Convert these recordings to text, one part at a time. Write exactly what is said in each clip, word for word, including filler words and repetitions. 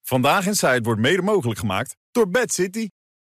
Vandaag Inside wordt mede mogelijk gemaakt door Bad City.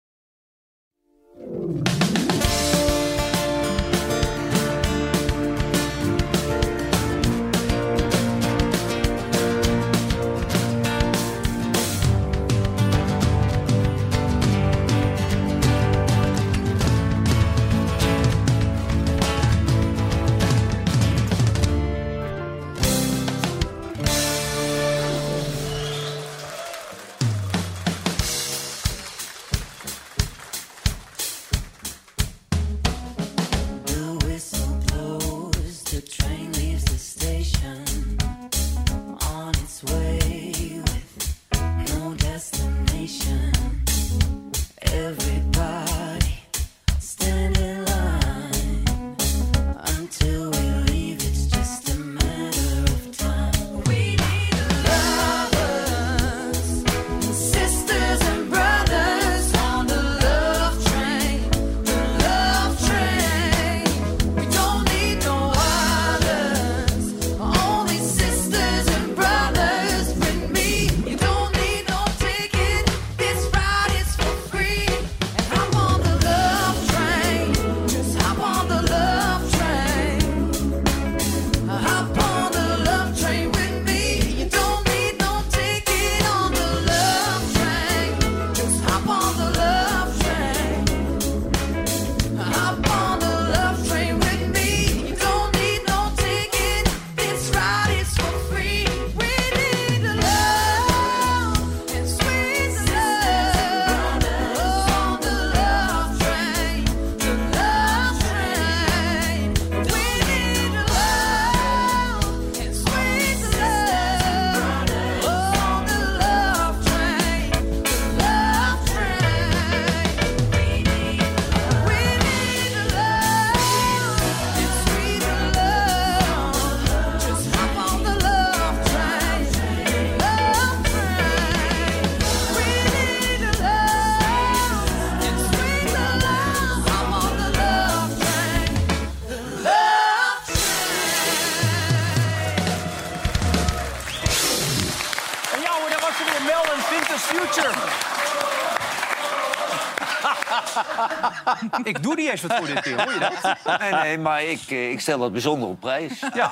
Ik doe niet eens wat voor dit keer, hoor je dat? Nee, nee, maar ik, ik stel dat bijzonder op prijs. Ja.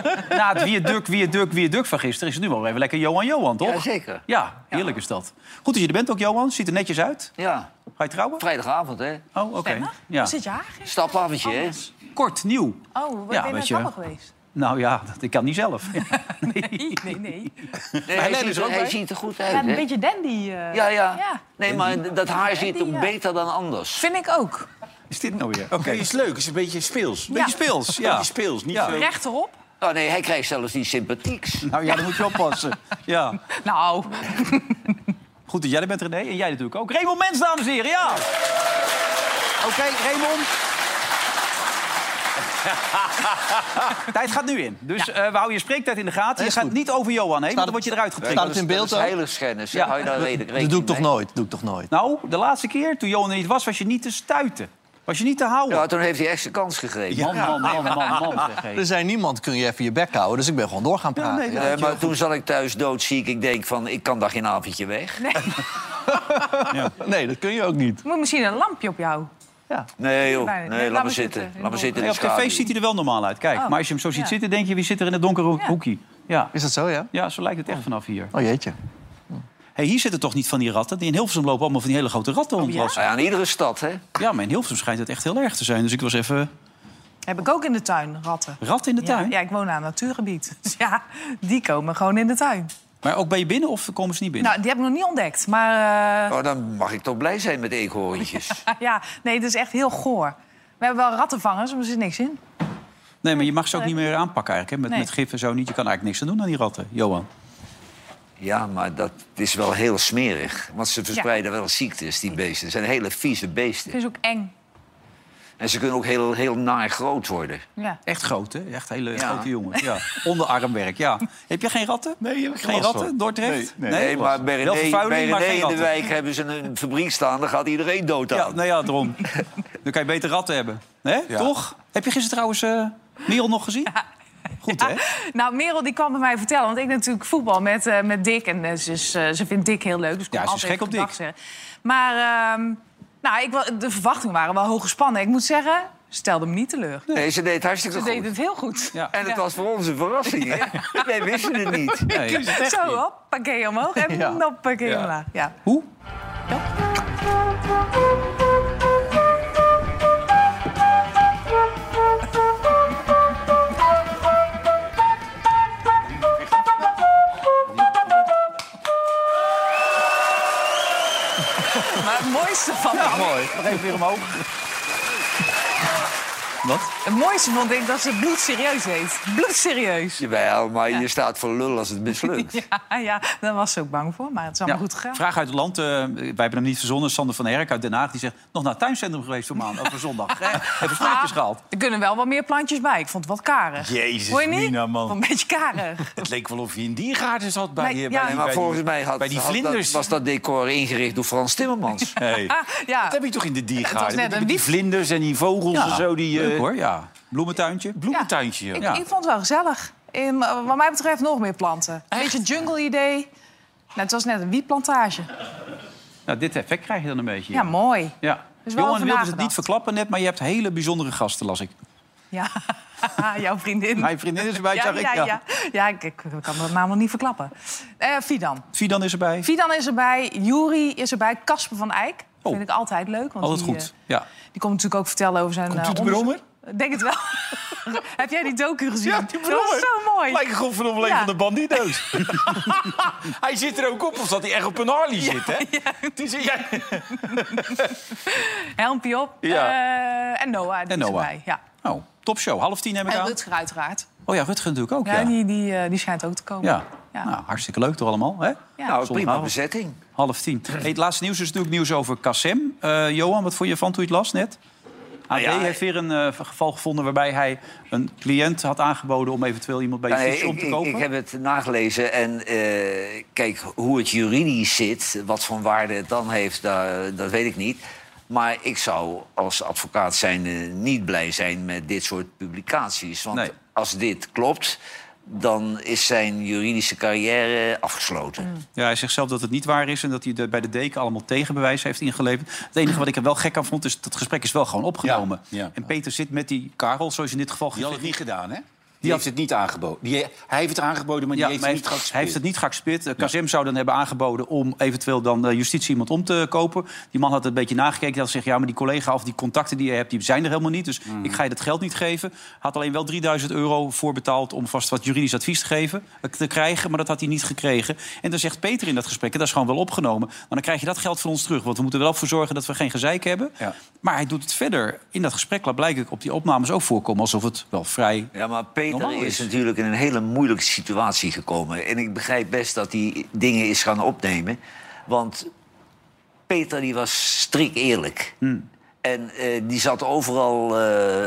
Na het viaduct, viaduct, viaduct van gisteren is het nu wel even lekker Johan Johan, toch? Ja, zeker. Ja, heerlijk is dat. Goed dat je er bent ook, Johan. Ziet er netjes uit. Ja. Ga je trouwen? Vrijdagavond, hè? Oh, oké. Okay. Ja. Zit je haar? Stapavondje, hè? Kort, nieuw. Oh, wat ja, ben je naar je... kapper geweest? Nou ja, dat, ik kan niet zelf. nee, nee, nee. nee hij ziet, er, hij ziet er goed uit, ja, een hè? beetje dandy. Uh... Ja, ja, ja. Nee, maar dat haar ziet er beter dan anders. Vind ik ook. Is dit nou weer? Oké, okay. Is leuk. Is een beetje speels. Een beetje speels, ja. Beetje speels, niet ja. veel... Rechterop? Oh nee, hij krijgt zelfs die sympathieks. Nou ja, dan moet je oppassen. Ja. Nou. Goed dat jij er bent, René. En jij natuurlijk ook. Raymond Mens, dames en heren, ja. Oké, okay, Raymond. Tijd gaat nu in. Dus ja. uh, we houden je spreektijd in de gaten. Je gaat goed. Niet over Johan heen, want dan word je eruit getriggerd. Staat het in beeld ook? Dat is heiligschennis. Ja. Ja. Dat, dat doe ik toch nooit. doe ik toch nooit. Nou, de laatste keer, toen Johan er niet was, was je niet te stuiten. Was je niet te houden. Ja, toen heeft hij extra kans gegeven. Man, man, man, man, man. Zeg, er zei niemand, kun je even je bek houden. Dus ik ben gewoon door gaan praten. Ja, nee, nee, ja, maar toen zat ik thuis doodziek. Ik denk van, ik kan daar geen avondje weg. Nee, ja. Nee, dat kun je ook niet. Moet misschien een lampje op jou. Ja. Nee, joh. Nee, nee, laat maar zitten. zitten. Laat maar zitten in nee, op tv ziet hij er wel normaal uit. Kijk, oh. maar als je hem zo ziet ja. zitten, denk je, wie zit er in het donkere ja. hoekje? Ja. Is dat zo, ja? Ja, zo lijkt het echt vanaf hier. Oh, jeetje. Hey, hier zitten toch niet van die ratten? Die in Hilversum lopen allemaal van die hele grote ratten oh, rond. Ja? Ja, in iedere stad, hè? Ja, maar in Hilversum schijnt het echt heel erg te zijn. Dus ik was even... Heb ik ook in de tuin, ratten. Ratten in de tuin? Ja, ja, ik woon aan een natuurgebied. Dus ja, die komen gewoon in de tuin. Maar ook bij je binnen of komen ze niet binnen? Nou, die heb ik nog niet ontdekt, maar... Uh... Oh, dan mag ik toch blij zijn met eekhoorntjes. Ja, nee, het is echt heel goor. We hebben wel rattenvangers, maar er zit niks in. Nee, maar je mag ze ook niet meer aanpakken eigenlijk. Hè? Met, nee. met gif en zo niet. Je kan eigenlijk niks aan doen aan die ratten, Johan. Ja, maar dat is wel heel smerig. Want ze verspreiden ja. wel ziektes, die beesten. Het zijn hele vieze beesten. Het is ook eng. En ze kunnen ook heel, heel naar groot worden. Ja. Echt groot, hè? Echt hele ja. grote jongens. Ja. Onderarmwerk, ja. Heb je geen ratten? Nee, heb ik geen ratten in Dordrecht? Nee, nee. nee maar bij René, bij René in de wijk hebben ze een fabriek staan. Dan gaat iedereen dood aan. Ja, nou ja, daarom. Dan kan je beter ratten hebben. Hè? Ja. Toch? Heb je gisteren trouwens uh, Merel nog gezien? Ja. Goed, Ja. hè? Nou, Merel die kwam bij mij vertellen, want ik natuurlijk voetbal met, uh, met Dick. En uh, ze, is, uh, ze vindt Dick heel leuk, dus ik Ja, kom ze is altijd gek op gedag Dick. zeggen. Maar uh, nou, ik, wel- de verwachtingen waren wel hoog gespannen. Ik moet zeggen, stelde me niet teleur. Nee, ze deed hartstikke Ze goed. deed het heel goed. Ja. En het Ja. was voor ons een verrassing, hè? Wij wisten het niet. Nee. Zo, hoppakee omhoog en Ja. hoppakee Ja. omlaag. Ja. Hoe? Maar het mooiste van Ja, mooi. Nog even weer omhoog. Wat? het mooiste vond ik dat ze bloedserieus deed. Bloedserieus. Jawel, maar je staat voor lul als het mislukt. Ja, ja, daar was ze ook bang voor, maar het is allemaal goed gegaan. Vraag uit het land. Uh, wij hebben hem niet verzonnen. Sander van Herk uit Den Haag. Die zegt, nog naar het tuincentrum geweest voor maand. Over zondag. Hè? Even sprookjes gehaald. Er kunnen wel wat meer plantjes bij. Ik vond het wat karig. Jezus, Hoor je niet? Mina, man. Een beetje karig. Het leek wel of je in diergaarden zat bij, Nee, eh, bij, ja. die- Maar bij volgens die, mij had, bij die had vlinders. dat, was dat decor ingericht door Frans Timmermans. Hey, Ah, ja. dat heb je toch in de Het was diergaarden? net Die, een die wief- vlinders en die vogels en zo. Die, eh, Leuk hoor, ja. Bloementuintje. bloementuintje. joh. Ik, Ja. ik vond het wel gezellig. In, wat mij betreft nog meer planten. Een beetje jungle-idee. Nou, het was net een wietplantage. Nou, dit effect krijg je dan een beetje. Ja, mooi. Ja. is wel Johan over wilde het nagedacht. niet verklappen net, maar je hebt hele bijzondere gasten, las ik. Ja, jouw vriendin. Mijn vriendin is erbij, ja, zag ik. ja, Ja. ja. ja ik, ik kan dat namelijk niet verklappen. Eh Fidan. Fidan is erbij. Fidan is erbij. Juri is erbij. Casper van Eyck. Oh. Vind ik altijd leuk. Want Altijd die, goed. eh, Ja. die komt natuurlijk ook vertellen over zijn... Komt eh, u de onderzoek. brommer? Ik denk het wel. Heb jij die docu gezien? Ja, die dat was brommer. zo mooi. Lijkt gewoon van een Ja. van de bandito's. Hij zit er ook op, of dat hij echt op een Harley zit, hè? Het is, ja. Helmpje op. Ja. Eh, en Noah, die En is Noah. erbij. Ja. Oh, topshow. Half tien heb ik En aan. Rutger uiteraard. Oh ja, Rutger natuurlijk ook. Ja, Ja, Die, die, eh, die schijnt ook te komen. ja. Ja. Nou, hartstikke leuk toch allemaal, hè? Ja. Nou, prima Zondagavond. bezetting. Half tien. Hey, het laatste nieuws is natuurlijk nieuws over Kassem. Uh, Johan, wat vond je van toen je het las net? A D Nou ja, heeft weer een uh, geval gevonden waarbij hij een cliënt had aangeboden om eventueel iemand bij Nee, justitie om ik, te ik, kopen. ik heb het nagelezen en eh, kijk, hoe het juridisch zit, wat voor waarde het dan heeft, dat, dat weet ik niet. Maar ik zou als advocaat zijnde niet blij zijn met dit soort publicaties. Want Nee. als dit klopt, dan is zijn juridische carrière afgesloten. Ja, hij zegt zelf dat het niet waar is en dat hij de, bij de deken allemaal tegenbewijs heeft ingeleverd. Het enige wat ik er wel gek aan vond, is dat het gesprek is wel gewoon opgenomen. Ja, ja. En Peter zit met die Karel, zoals in dit geval... Die had het niet gedaan, hè? Die Die heeft het niet aangeboden. Die, hij heeft het aangeboden, maar die Ja, heeft maar het hij, niet heeft, geaccepteerd. hij heeft het niet geaccepteerd. Uh, Kazem zou dan hebben aangeboden om eventueel dan uh, justitie iemand om te kopen. Die man had het een beetje nagekeken. Hij had gezegd, ja, maar die collega of die contacten die je hebt, die zijn er helemaal niet. Dus Mm. ik ga je dat geld niet geven. Had alleen wel drieduizend euro voorbetaald om vast wat juridisch advies te geven, uh, te krijgen. Maar dat had hij niet gekregen. En dan zegt Peter in dat gesprek, en dat is gewoon wel opgenomen. Maar dan krijg je dat geld van ons terug. Want we moeten er wel voor zorgen dat we geen gezeik hebben. Ja. Maar hij doet het verder. In dat gesprek laat blijkbaar op die opnames ook voorkomen alsof het wel vrij... Ja, maar Peter Normaal is is. natuurlijk in een hele moeilijke situatie gekomen. En ik begrijp best dat hij dingen is gaan opnemen. Want Peter die was strik eerlijk. Hmm. En eh, die zat overal eh,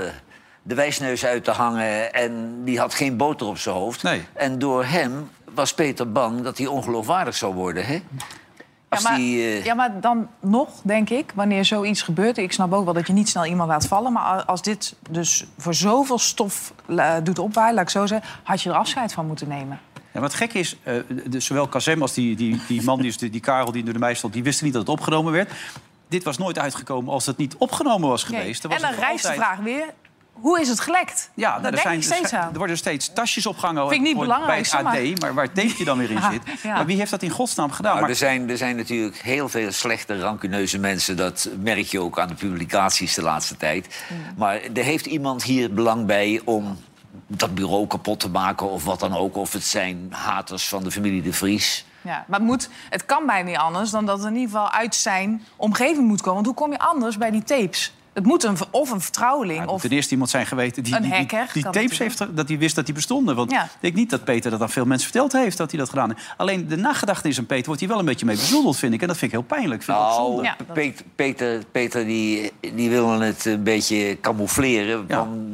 de wijsneus uit te hangen. En die had geen boter op zijn hoofd. Nee. En door hem was Peter bang dat hij ongeloofwaardig zou worden. Hè? Ja Als maar, die, eh, ja, maar dan nog, denk ik, wanneer zoiets gebeurt... ik snap ook wel dat je niet snel iemand laat vallen... maar als dit dus voor zoveel stof uh, doet opwaaien, laat ik zo zeggen... had je er afscheid van moeten nemen. Ja, wat gek is, uh, de, zowel Kazem als die, die, die man, die, is de, die Karel die door de meisje stond... die wisten niet dat het opgenomen werd. Dit was nooit uitgekomen als het niet opgenomen was geweest. Nee. Was En dan het rijst de altijd... vraag weer... hoe is het gelekt? Ja, Daar nou, er, denk zijn, ik steeds er, zijn- aan. er worden steeds tasjes opgehangen Vind ik niet voor- belangrijk, bij het A maar- D, maar waar het tekentje dan weer in Ja, zit. ja. Maar wie heeft dat in godsnaam gedaan? Nou, maar, er, zijn, er zijn natuurlijk heel veel slechte, rancuneuze mensen. Dat merk je ook aan de publicaties de laatste tijd. Maar er heeft iemand hier belang bij om dat bureau kapot te maken... of wat dan ook, of het zijn haters van de familie De Vries. Ja, maar het, moet, het kan bijna niet anders dan dat het in ieder geval uit zijn omgeving moet komen. Want hoe kom je anders bij die tapes? Het moet een, of een vertrouweling er of... moet ten eerste iemand zijn geweten die Een die, die, hacker die kan tapes natuurlijk. heeft, dat hij wist dat die bestonden. Want Ja. ik denk niet dat Peter dat aan veel mensen verteld heeft dat hij dat gedaan heeft. Alleen de nagedachtenis aan Peter wordt hier wel een beetje mee bezoedeld, vind ik. En dat vind ik heel pijnlijk. Vind ik ook zonde. Nou, Ja, dat- Peter, Peter, Peter die, die wilde het een beetje camoufleren. Ja. Van,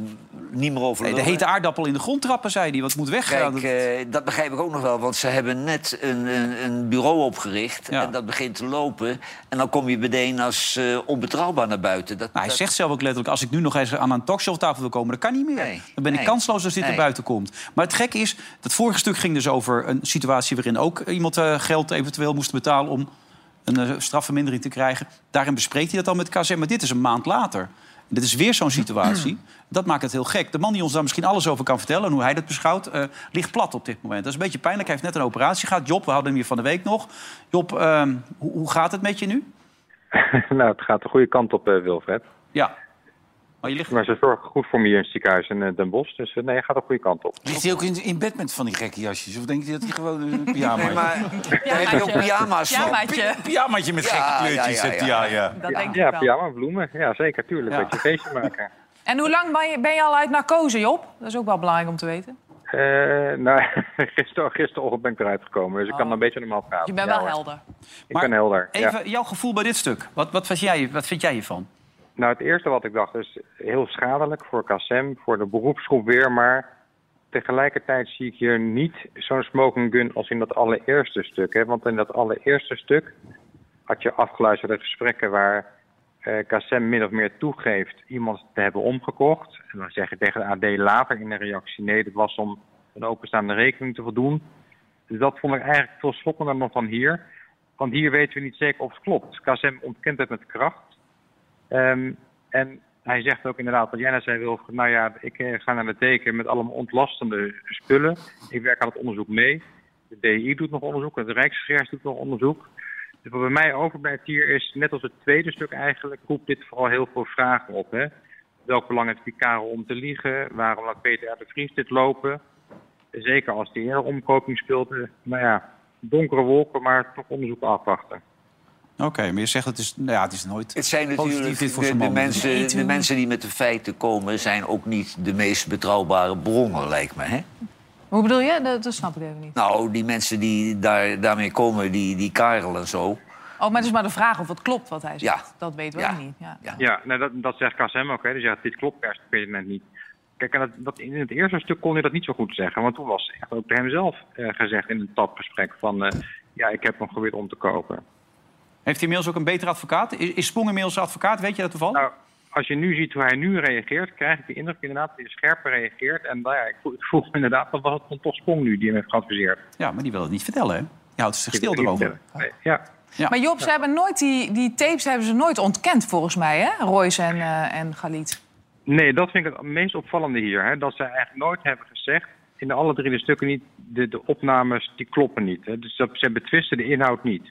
niet meer over Nee, de hete aardappel in de grond trappen, zei hij. Wat moet weggaan. Kijk, uh, dat begrijp ik ook nog wel. Want ze hebben net een, een, een bureau opgericht. Ja. En dat begint te lopen. En dan kom je meteen als uh, onbetrouwbaar naar buiten. Dat, nou, hij dat... zegt zelf ook letterlijk... als ik nu nog eens aan een talkshowtafel wil komen... dat kan niet meer. Nee. Dan ben ik nee. kansloos als dit nee. er buiten komt. Maar het gekke is... dat vorige stuk ging dus over een situatie... waarin ook iemand uh, geld eventueel moest betalen... om een uh, strafvermindering te krijgen. Daarin bespreekt hij dat al met K Z M. Maar dit is een maand later. Dit is weer zo'n situatie. Dat maakt het heel gek. De man die ons daar misschien alles over kan vertellen... en hoe hij dat beschouwt, uh, ligt plat op dit moment. Dat is een beetje pijnlijk. Hij heeft net een operatie gehad. Job, we hadden hem hier van de week nog. Job, uh, hoe, hoe gaat het met je nu? Nou, het gaat de goede kant op, uh, Wilfred. Ja. Maar, je ligt... maar ze zorgen goed voor me hier in het ziekenhuis in uh, Den Bosch. Dus uh, nee, het gaat de goede kant op. Ligt hij ook in, in bed met van die gekke jasjes? Of denk je dat hij gewoon een pyjama Nee, maar daar heb je ook pyjama's van. Pyjamaatje. pyjamaatje met Ja, gekke ja, kleurtjes ja, hebt? ja. Ja, ja. Dat denk Ja, ik wel. pyjama, bloemen. Ja, zeker, tuurlijk. Ja. Dat je feestje maken. En hoe lang ben je, ben je al uit narcose, Job? Dat is ook wel belangrijk om te weten. Uh, nou, gister, gisterochtend ben ik eruit gekomen. Dus ik kan Oh. een beetje normaal praten. Je bent Ja, wel hoor. helder. Ik Maar ben helder, ja. Even jouw gevoel bij dit stuk. Wat, wat, vind jij, wat vind jij hiervan? Nou, het eerste wat ik dacht is heel schadelijk voor K S M, voor de beroepsgroep weer. Maar tegelijkertijd zie ik hier niet zo'n smoking gun als in dat allereerste stuk. Hè? Want in dat allereerste stuk had je afgeluisterde gesprekken waar uh, K S M min of meer toegeeft iemand te hebben omgekocht. En dan zeg je tegen de A D later in de reactie, nee, dat was om een openstaande rekening te voldoen. Dus dat vond ik eigenlijk veel schokkender dan van hier. Want hier weten we niet zeker of het klopt. K S M ontkent het met kracht. Um, en hij zegt ook inderdaad, wat jij net zei, Wilfred, nou ja, ik uh, ga naar de teken met allemaal ontlastende spullen. Ik werk aan het onderzoek mee. De D I doet nog onderzoek, het Rijksrecherche doet nog onderzoek. Dus wat bij mij overblijft hier is, net als het tweede stuk eigenlijk, roept dit vooral heel veel vragen op. Hè? Welk belang heeft die Karel om te liegen? Waarom laat Peter R. de Vries dit lopen? Zeker als die eerder omkoping speelde. Nou ja, donkere wolken, maar toch onderzoek afwachten. Oké, okay, maar je zegt het is, nou ja, het is nooit Het zijn positief natuurlijk dit voor de, zo'n de, man. mensen, de mensen die met de feiten komen... zijn ook niet de meest betrouwbare bronnen, lijkt me, hè? Hoe bedoel je? Dat, dat snap ik even niet. Nou, die mensen die daar, daarmee komen, die, die Karel en zo... Oh, maar het is maar de vraag of het klopt wat hij zegt. Ja. Dat weten we Ja. ook niet. Ja. Ja. Ja, nou, dat, dat zegt K S M ook. Hè. Dus ja, dit klopt per net niet. Kijk, en dat, dat, in het eerste stuk kon hij dat niet zo goed zeggen. Want toen was echt ook bij hemzelf uh, gezegd in een tapgesprek van... Uh, ja, ik heb hem geprobeerd om te kopen. Heeft hij inmiddels ook een betere advocaat? Is, is Spong inmiddels advocaat? Weet je dat toevallig? Nou, als je nu ziet hoe hij nu reageert, krijg ik de indruk inderdaad dat hij scherper reageert. En nou ja, ik voel, ik voel inderdaad, dat was het dan toch Spong nu die hem heeft geadviseerd. Ja, maar die wil het niet vertellen, hè? Die houdt zich stil erover. Nee, ja. Ja. Maar Job, ze hebben nooit die, die tapes hebben ze nooit ontkend, volgens mij, hè? Royce en, uh, en Galit. Nee, dat vind ik het meest opvallende hier. Hè? Dat ze eigenlijk nooit hebben gezegd, in de alle drie de stukken niet, de, de opnames die kloppen niet. Hè? Dus dat, ze betwisten de inhoud niet.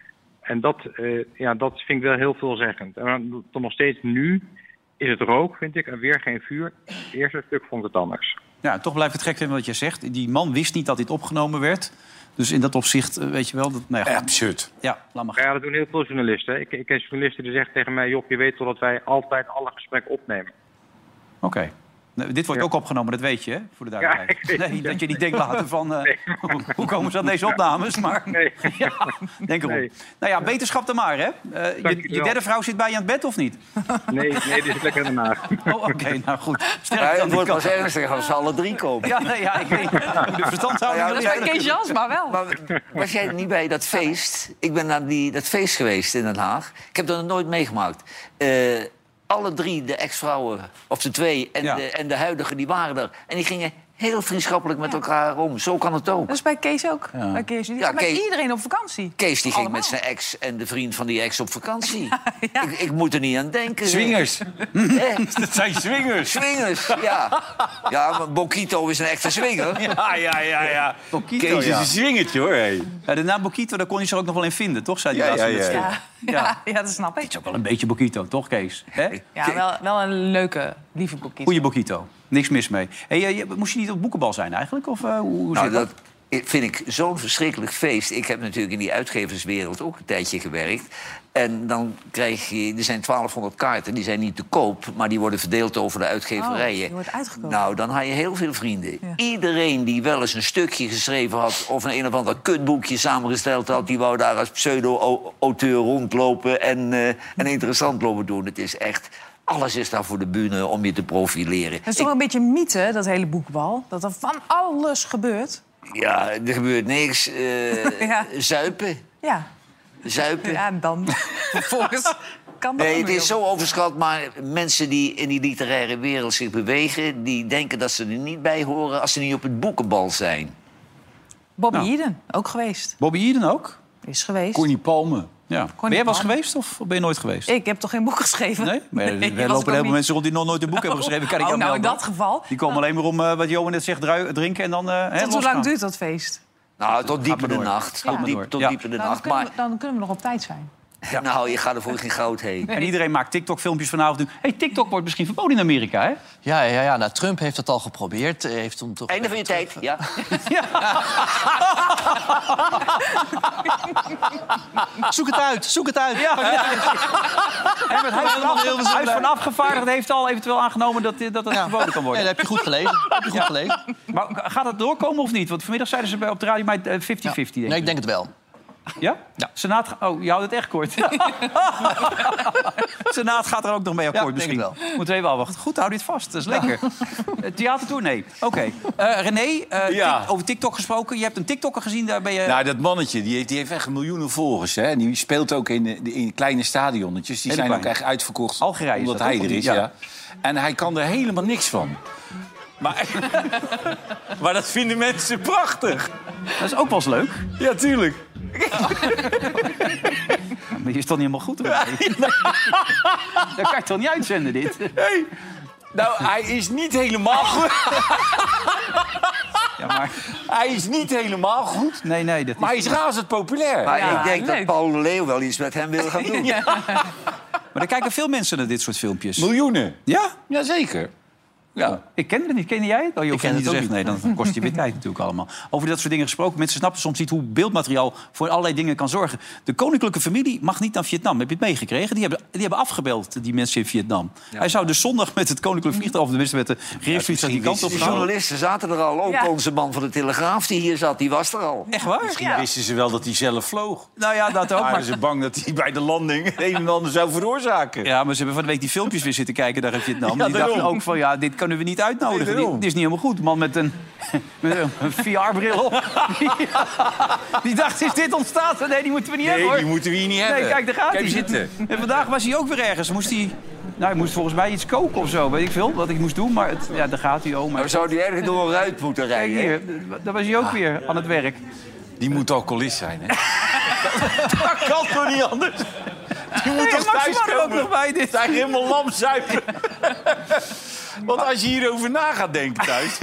En dat, uh, ja, dat vind ik wel heel veelzeggend. En dan nog steeds nu is het rook, vind ik, en weer geen vuur. Het eerste stuk vond ik het anders. Ja, toch blijft het gek vinden wat je zegt. Die man wist niet dat dit opgenomen werd. Dus in dat opzicht, uh, weet je wel... Dat, nou ja, Ja, absurd. ja, laat maar gaan. Ja, dat doen heel veel journalisten. Hè? Ik, ik ken journalisten die zeggen tegen mij... Job, je weet toch dat wij altijd alle gesprekken opnemen. Oké. Okay. Nou, dit wordt Ja. ook opgenomen, dat weet je, hè? Voor de duidelijkheid. Ja, ik weet nee, het. dat je niet denkt later van... Uh, Nee. hoe komen ze aan deze opnames? Maar Nee. ja, denk erom. Nee. Nou ja, beterschap dan maar, hè? Uh, je, Dank je je wel. derde vrouw zit bij je aan het bed, of niet? Nee, nee, dit is lekker daarna. Oh, oké, okay, nou goed. Sterk Ja, aan het die wordt kant. pas ernstig als ze alle drie komen. Ja, nee, ja, ik weet niet. De verstandhouding... Ja, Dat wil is ik- bij Kees Jansma wel. Maar was jij niet bij dat feest? Ik ben naar die, dat feest geweest in Den Haag. Ik heb dat nog nooit meegemaakt. Uh, alle drie, de ex-vrouwen, of de twee, en, Ja. de, en de huidige, die waren er. En die gingen heel vriendschappelijk met elkaar om. Zo kan het ook. Dat is bij Kees ook. Ja. Bij Kees. Die Ja, gaat met Kees- iedereen op vakantie. Kees die ging Allemaal. met zijn ex en de vriend van die ex op vakantie. Ja. Ik, ik moet er niet aan denken. Swingers. Hè? Dat zijn swingers. Swingers, ja. Ja, maar Bokito is een echte swinger. Ja, ja, ja, ja. Bokito, Kees is ja. een swingertje, hoor. Hey. Ja, de naam Bokito, daar kon je zich ook nog wel in vinden, toch? Zei die Ja, laatst ja, in het ja. stuk. Ja, ja. Ja. ja, dat snap Het ik. is ook wel een beetje Bokito, toch, Kees? Hè? Ja, wel, wel een leuke, lieve boekje. Goeie Bokito. Niks mis mee. Hey, je, je- moest je niet op boekenbal zijn eigenlijk? Of uh, hoe Nou, zit dat? dat vind ik zo'n verschrikkelijk feest. Ik heb natuurlijk in die uitgeverswereld ook een tijdje gewerkt. En dan krijg je... Er zijn twaalfhonderd kaarten, die zijn niet te koop... maar die worden verdeeld over de uitgeverijen. Oh, die wordt uitgekozen. Nou, dan had je heel veel vrienden. Ja. Iedereen die wel eens een stukje geschreven had... of een een of ander kutboekje samengesteld had... die wou daar als pseudo-auteur rondlopen... en, uh, en interessant lopen doen. Het is echt Alles is daar voor de bühne om je te profileren. Het is toch Ik- een beetje een mythe, dat hele boekbal. Dat er van alles gebeurt. Ja, er gebeurt niks. Eh, Ja. Zuipen. Ja, Zuipen. ja dan vervolgens kan dat Nee, ook het weer. is zo overschat, maar mensen die in die literaire wereld zich bewegen... die denken dat ze er niet bij horen als ze niet op het boekenbal zijn. Bobby Nou. Eden, ook geweest. Bobby Eden ook? Is geweest. Connie Palme. Ja. Ben jij wel eens geweest of ben je nooit geweest? Ik heb toch geen boek geschreven? Nee? Maar er was lopen ik heel ook veel niet. mensen rond die nog nooit een boek hebben geschreven. Kan ik Oh, jou nou, in melden. dat geval. Die komen alleen maar om, uh, wat Johan net zegt, drui- drinken en dan... Uh, hè, Tot hoe losgaan. lang duurt dat feest? Nou, tot diep in maar de door. nacht. maar Tot diep, door. tot Ja. diep in de Nou, dan, nacht. kunnen Maar we, dan kunnen we nog op tijd zijn. nou, je gaat er voor geen goud heen. En iedereen maakt TikTok-filmpjes vanavond. Doen. Hey, TikTok wordt misschien verboden in Amerika, hè? Ja, ja, ja. Nou, Trump heeft het al geprobeerd. eh, Heeft toen toch... Einde van je tijd, ja. Zoek het uit, zoek het uit. Ja. En met Huis van, Af- Huis van Afgevaardigden heeft al eventueel aangenomen dat, dat het Ja. verboden kan Ja, worden. dat heb je goed gelezen. Dat heb je goed gelezen. Maar gaat het doorkomen of niet? Want vanmiddag zeiden ze bij op de radio mij vijftig Ja. vijftig, denk Nee, ik. ik denk het wel. Ja? Ja. Senaat... ga- Oh, je houdt het echt kort. Senaat gaat er ook nog mee akkoord Ja, misschien. denk ik Moeten we even afwachten. Goed, hou dit vast. Dat is lekker. Uh, Theatertour? Nee. Oké. Eh, René, eh, Ja. tik- over TikTok gesproken. Je hebt een TikToker gezien, daar ben je... Nou, dat mannetje, die heeft, die heeft echt miljoenen volgers. Hè? En die speelt ook in, de- in kleine stadionnetjes. Die Hele zijn ook kleine. echt uitverkocht. Algerije is Omdat dat hij ook, er of is, niet? ja. Ja. En hij kan er helemaal niks van. Maar, maar dat vinden mensen prachtig. Dat is ook wel eens leuk. Ja, tuurlijk. Maar je is toch niet helemaal goed, René? Dat kan je toch niet uitzenden, dit? Hey. Nou, hij is niet helemaal goed. Ja, maar... Hij is niet helemaal goed. Nee, nee, dat is... Maar hij is razend populair. Maar Ja, ik denk leuk. dat Paul de Leeuw wel iets met hem wil gaan doen. Maar er kijken veel mensen naar dit soort filmpjes. Miljoenen. Ja? Jazeker. Ja. Ik ken het niet. Ken jij het? Oh, je hoeft ken het niet het te ook zeggen. Nee, dan kost je weer tijd natuurlijk allemaal. Over dat soort dingen gesproken. Mensen snappen soms niet hoe beeldmateriaal voor allerlei dingen kan zorgen. De koninklijke familie mag niet naar Vietnam. Heb je het meegekregen? Die hebben, die hebben afgebeeld, die mensen in Vietnam. Hij zou dus zondag met het koninklijk vliegtuig... of tenminste met de regeringsvliegtuig die kant op De gaan. journalisten zaten er al. Ook Ja. onze man van de Telegraaf die hier zat, die was er al. Echt waar? Misschien Ja. wisten ze wel dat hij zelf vloog. Nou ja, dat ook. Waren Maar, ze bang dat hij bij de landing het een en ander zou veroorzaken. ja, maar ze hebben van de week die filmpjes weer zitten kijken daar in Vietnam. Ja, die dachten daarom. ook van, ja, dit kunnen we niet uitnodigen. Nee, dit, daarom. dit is niet helemaal goed. Man met een, met een V R-bril op. Die, die dacht, is dit ontstaan? Nee, die moeten we niet hebben, Nee, hoor. die moeten we hier niet hebben. Nee, kijk, daar gaat Kijk hij. zitten. En vandaag was hij ook weer ergens. Moest hij... Nou, hij moest volgens mij iets koken of zo. Weet ik veel, wat ik moest doen. Maar het, ja, daar gaat hij, oh. Maar Dan zou die ergens door een ruit moeten kijk rijden. hè? hier, daar was hij ook weer aan het werk. Die moet alcoholist zijn, hè? Dat kan toch niet anders? Die moet Hey, toch Max thuis was er ook komen? nog bij dit. Zijn helemaal lam zuipen. Want als je hierover na gaat denken thuis...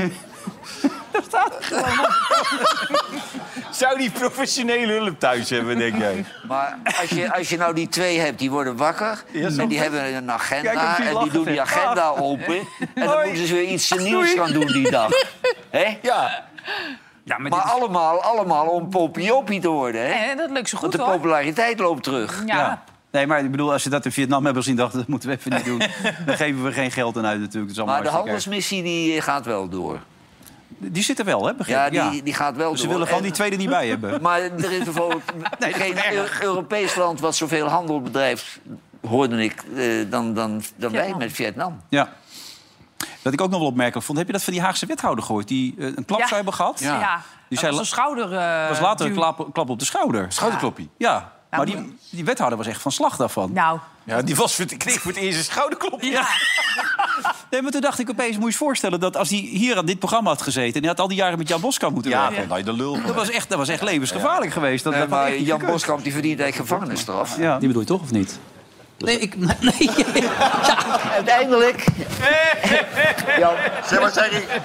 Zou die professionele hulp thuis hebben, denk jij? Maar als je, als je nou die twee hebt, die worden wakker... en die hebben een Kijk, agenda hem zien en die lachen, doen die zeg. agenda open... en dan Hoi. moeten ze weer iets nieuws gaan doen die dag. Hè? Ja. Ja, maar Maar dit is- allemaal, allemaal om popiopie te worden, hè? En dat lukt zo Want goed, de hoor. populariteit loopt terug. Ja. Ja. Nee, maar ik bedoel, als ze dat in Vietnam hebben gezien, dachten dat moeten we even niet doen. Dan geven we geen geld aan uit natuurlijk. Dat is allemaal Maar de hartstikke handelsmissie die gaat wel door. erg. Die zit er wel, hè? Begrepen? Ja, die, die gaat wel Dus ze door. willen gewoon En- die tweede niet bij hebben. Maar er is bijvoorbeeld Nee, dat is geen erg. Eu- Europees land wat zoveel handel bedrijft, hoorde ik, eh, dan, dan, dan wij Vietnam. met Vietnam. Ja. Wat ik ook nog wel opmerkelijk vond, heb je dat van die Haagse wethouder gehoord? Die eh, een klap Ja. zou hebben gehad? Ja. Die Dat zei, was een schouder... eh, was later een duw. klap, klap op de schouder. Schouderkloppie. Ja, maar Nou, die, die wethouder was echt van slag daarvan. Nou, Ja, die was voor, kreeg voor het eerst een schouderklopje. Ja. Nee, maar toen dacht ik opeens, moet je je voorstellen... dat als hij hier aan dit programma had gezeten... en hij had al die jaren met Jan Boskamp moeten Ja, werken... dan had je de lul. Dat was echt, dat was echt levensgevaarlijk geweest. Dat, Nee, dat had maar echt niet Jan gekund. Boskamp die verdient eigenlijk gevangenisstraf. Ja. Die bedoel je toch, of niet? Nee, ik... Nee. Uiteindelijk. Jan, Zeg maar, zeg ik.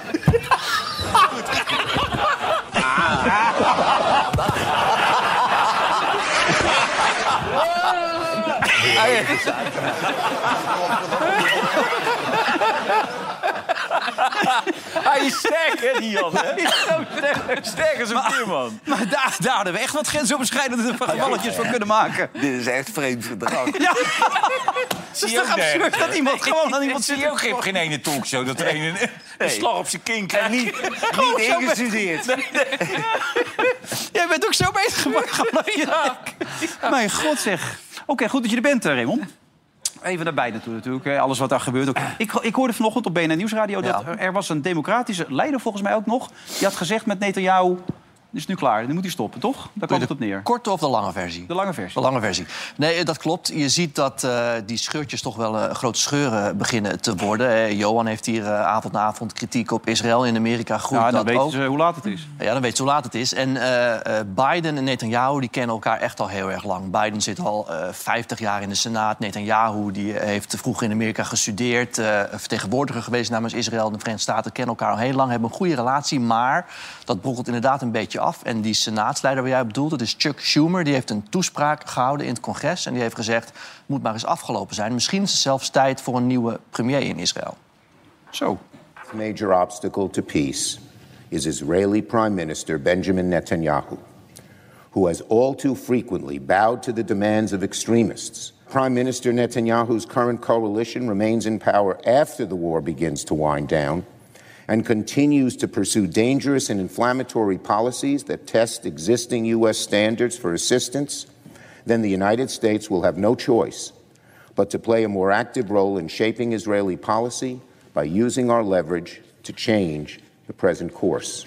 Hij is sterk, hè, die Jan? Hè? Sterk als een veerman. Maar daar, daar hadden we echt wat grensoverschrijdende gevalletjes van kunnen maken. dit is echt vreemd gedrag. Ja. Het is toch absurd dat iemand gewoon aan iemand Zie zit. je ook geen, geen ene talkshow dat er een, een slag op zijn kin krijgt? Niet, Gewoon niet zo ingestudeerd. Jij bent ook zo bezig gemaakt. Ja. Mijn god zeg. Oké, goed dat je er bent, eh, Raymond. Even naar beide toe natuurlijk. hè. Alles wat daar gebeurt ook. Ik, ik hoorde vanochtend op B N N Nieuwsradio dat Ja. er was een democratische leider volgens mij ook nog. Die had gezegd met Netanyahu, is nu klaar. Nu moet hij stoppen, toch? Daar kwam het op neer. Korte of de lange versie? De lange versie. De lange versie. Nee, dat klopt. Je ziet dat uh, die scheurtjes toch wel uh, grote scheuren beginnen te worden. Eh, Johan heeft hier uh, avond na avond kritiek op Israël. In Amerika groeit Ja, dan dat weten ook. ze hoe laat het is. Ja, dan weet ze hoe laat het is. En uh, uh, Biden en Netanyahu die kennen elkaar echt al heel erg lang. Biden zit al uh, vijftig jaar in de Senaat. Netanyahu die heeft vroeger in Amerika gestudeerd. Uh, vertegenwoordiger geweest namens Israël en de Verenigde Staten. Kennen elkaar al heel lang, hebben een goede relatie. Maar dat brokkelt inderdaad een beetje af. En die senaatsleider waar jij op bedoelt, dat is Chuck Schumer. Die heeft een toespraak gehouden in het congres. En die heeft gezegd, het moet maar eens afgelopen zijn. Misschien is het zelfs tijd voor een nieuwe premier in Israël. Zo. The major obstacle to peace is Israeli Prime Minister Benjamin Netanyahu, who has all too frequently bowed to the demands of extremists. Prime Minister Netanyahu's current coalition remains in power after the war begins to wind down and continues to pursue dangerous and inflammatory policies that test existing U S standards for assistance, then the United States will have no choice but to play a more active role in shaping Israeli policy by using our leverage to change the present course.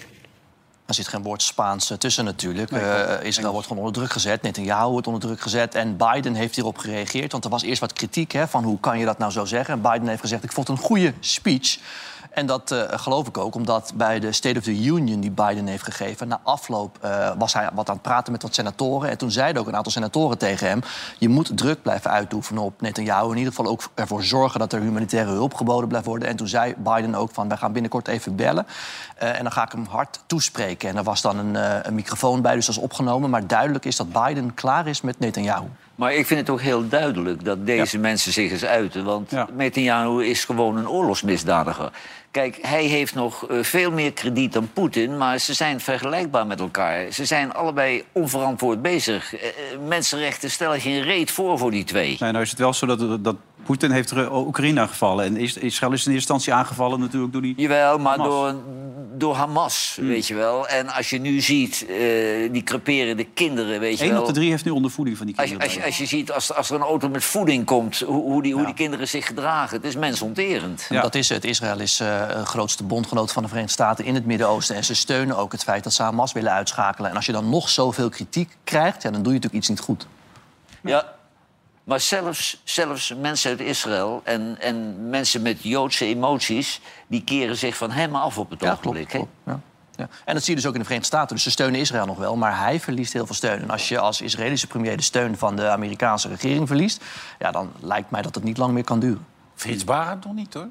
Er zit geen woord Spaans tussen natuurlijk. Nee, uh, Israël wordt gewoon onder druk gezet. Netanyahu wordt onder druk gezet. En Biden heeft hierop gereageerd. Want er was eerst wat kritiek hè, van hoe kan je dat nou zo zeggen. En Biden heeft gezegd, ik vond het een goede speech. En dat uh, geloof ik ook, omdat bij de State of the Union die Biden heeft gegeven, na afloop uh, was hij wat aan het praten met wat senatoren. En toen zeiden ook een aantal senatoren tegen hem, je moet druk blijven uitoefenen op Netanyahu. In ieder geval ook ervoor zorgen dat er humanitaire hulp geboden blijft worden. En toen zei Biden ook van, wij gaan binnenkort even bellen. Uh, en dan ga ik hem hard toespreken. En er was dan een, uh, een microfoon bij, dus dat is opgenomen. Maar duidelijk is dat Biden klaar is met Netanyahu. Maar ik vind het ook heel duidelijk dat deze ja. mensen zich eens uiten. Want ja. Netanyahu is gewoon een oorlogsmisdadiger. Kijk, hij heeft nog uh, veel meer krediet dan Poetin, maar ze zijn vergelijkbaar met elkaar. Ze zijn allebei onverantwoord bezig. Uh, mensenrechten stellen geen reet voor voor die twee. Nee, nou is het wel zo dat, dat Poetin heeft Oekraïne aangevallen. En Israël is in eerste instantie aangevallen natuurlijk door die Jawel, maar Hamas. door, door Hamas, mm. weet je wel. En als je nu ziet, uh, die creperende kinderen, weet je Eén wel. op de drie heeft nu ondervoeding van die kinderen. Als je, als je, als je ziet, als, als er een auto met voeding komt, hoe, hoe, die, hoe ja. die kinderen zich gedragen. Het is mensonterend. Ja. Dat is het. Israël is uh, de grootste bondgenoot van de Verenigde Staten in het Midden-Oosten. En ze steunen ook het feit dat ze Hamas willen uitschakelen. En als je dan nog zoveel kritiek krijgt, ja, dan doe je natuurlijk iets niet goed. Ja, maar zelfs, zelfs mensen uit Israël en, en mensen met Joodse emoties, die keren zich van hem af op het ja, ogenblik. Klopt, klopt. Ja. Ja. En dat zie je dus ook in de Verenigde Staten. Dus ze steunen Israël nog wel, maar hij verliest heel veel steun. En als je als Israëlische premier de steun van de Amerikaanse regering verliest, ja, dan lijkt mij dat het niet lang meer kan duren. Frits Barend nog niet, hoor.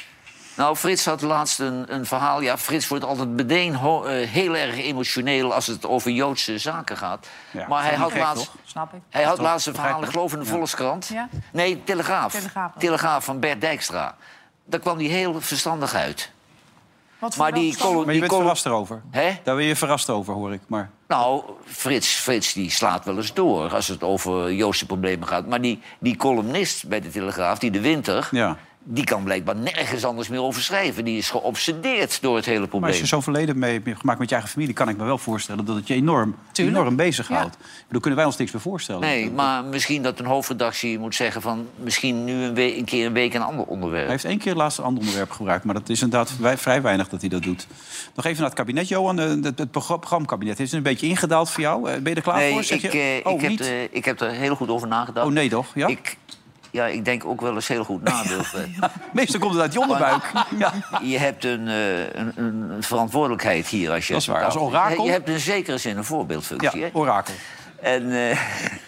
Nou, Frits had laatst een, een verhaal. Ja, Frits wordt altijd meteen ho- uh, heel erg emotioneel als het over Joodse zaken gaat. Ja, maar hij had gek, laatst, toch? Snap ik. hij had toch laatst een verhaal, ik begrijpelijk? geloof in de Volkskrant. Ja? Nee, Telegraaf. Telegraaf. Telegraaf van Bert Dijkstra. Daar kwam hij heel verstandig uit. Wat voor Maar die welstand? kolo- Maar je die bent kolo- verrast erover. Hè? Daar ben je verrast over, hoor ik. Maar Nou, Frits, Frits die slaat wel eens door als het over Joodse problemen gaat. Maar die, die columnist bij de Telegraaf, die de Winter, ja. die kan blijkbaar nergens anders meer over schrijven. Die is geobsedeerd door het hele Maar probleem. als je zo'n verleden mee hebt gemaakt met je eigen familie, kan ik me wel voorstellen dat het je enorm, enorm bezighoudt. Ja. Dan kunnen wij ons niks meer voorstellen. Nee, maar misschien dat een hoofdredactie moet zeggen van misschien nu een, we- een keer een week een ander onderwerp. Hij heeft één keer laatst een ander onderwerp gebruikt, maar dat is inderdaad wij- vrij weinig dat hij dat doet. Nog even naar het kabinet, Johan. Het, het, het programmakabinet is een beetje ingedaald voor jou. Ben je er klaar Nee, voor? Zeg ik, je... eh, oh, ik, heb niet? er, ik heb er heel goed over nagedacht. Oh nee, toch? Ja? Ik, ja, ik denk ook wel eens heel goed na. Meestal komt het uit je onderbuik. Ja. Je hebt een, uh, een, een verantwoordelijkheid hier. Als je Dat is waar. Als orakel? Je hebt in zekere zin een voorbeeldfunctie. Ja, hè? orakel. En uh,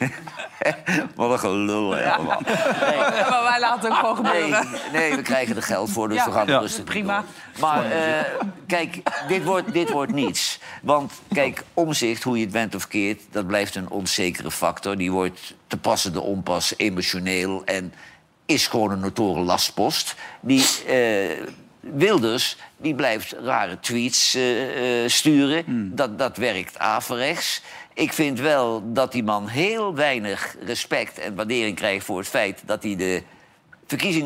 wat een gelul, hè, allemaal. Nee, Maar wij laten het ook gewoon gebeuren. nee, nee, we krijgen er geld voor, dus Ja, we gaan er ja. rustig Prima. door. Maar uh, kijk, dit wordt, dit wordt niets. Want kijk, Omtzigt, hoe je het went of keert, dat blijft een onzekere factor. Die wordt te passen de onpas, emotioneel en is gewoon een notoren lastpost. Die uh, Wilders, die blijft rare tweets uh, uh, sturen. Mm. Dat, dat werkt averechts. Ik vind wel dat die man heel weinig respect en waardering krijgt voor het feit dat hij de verkiezingen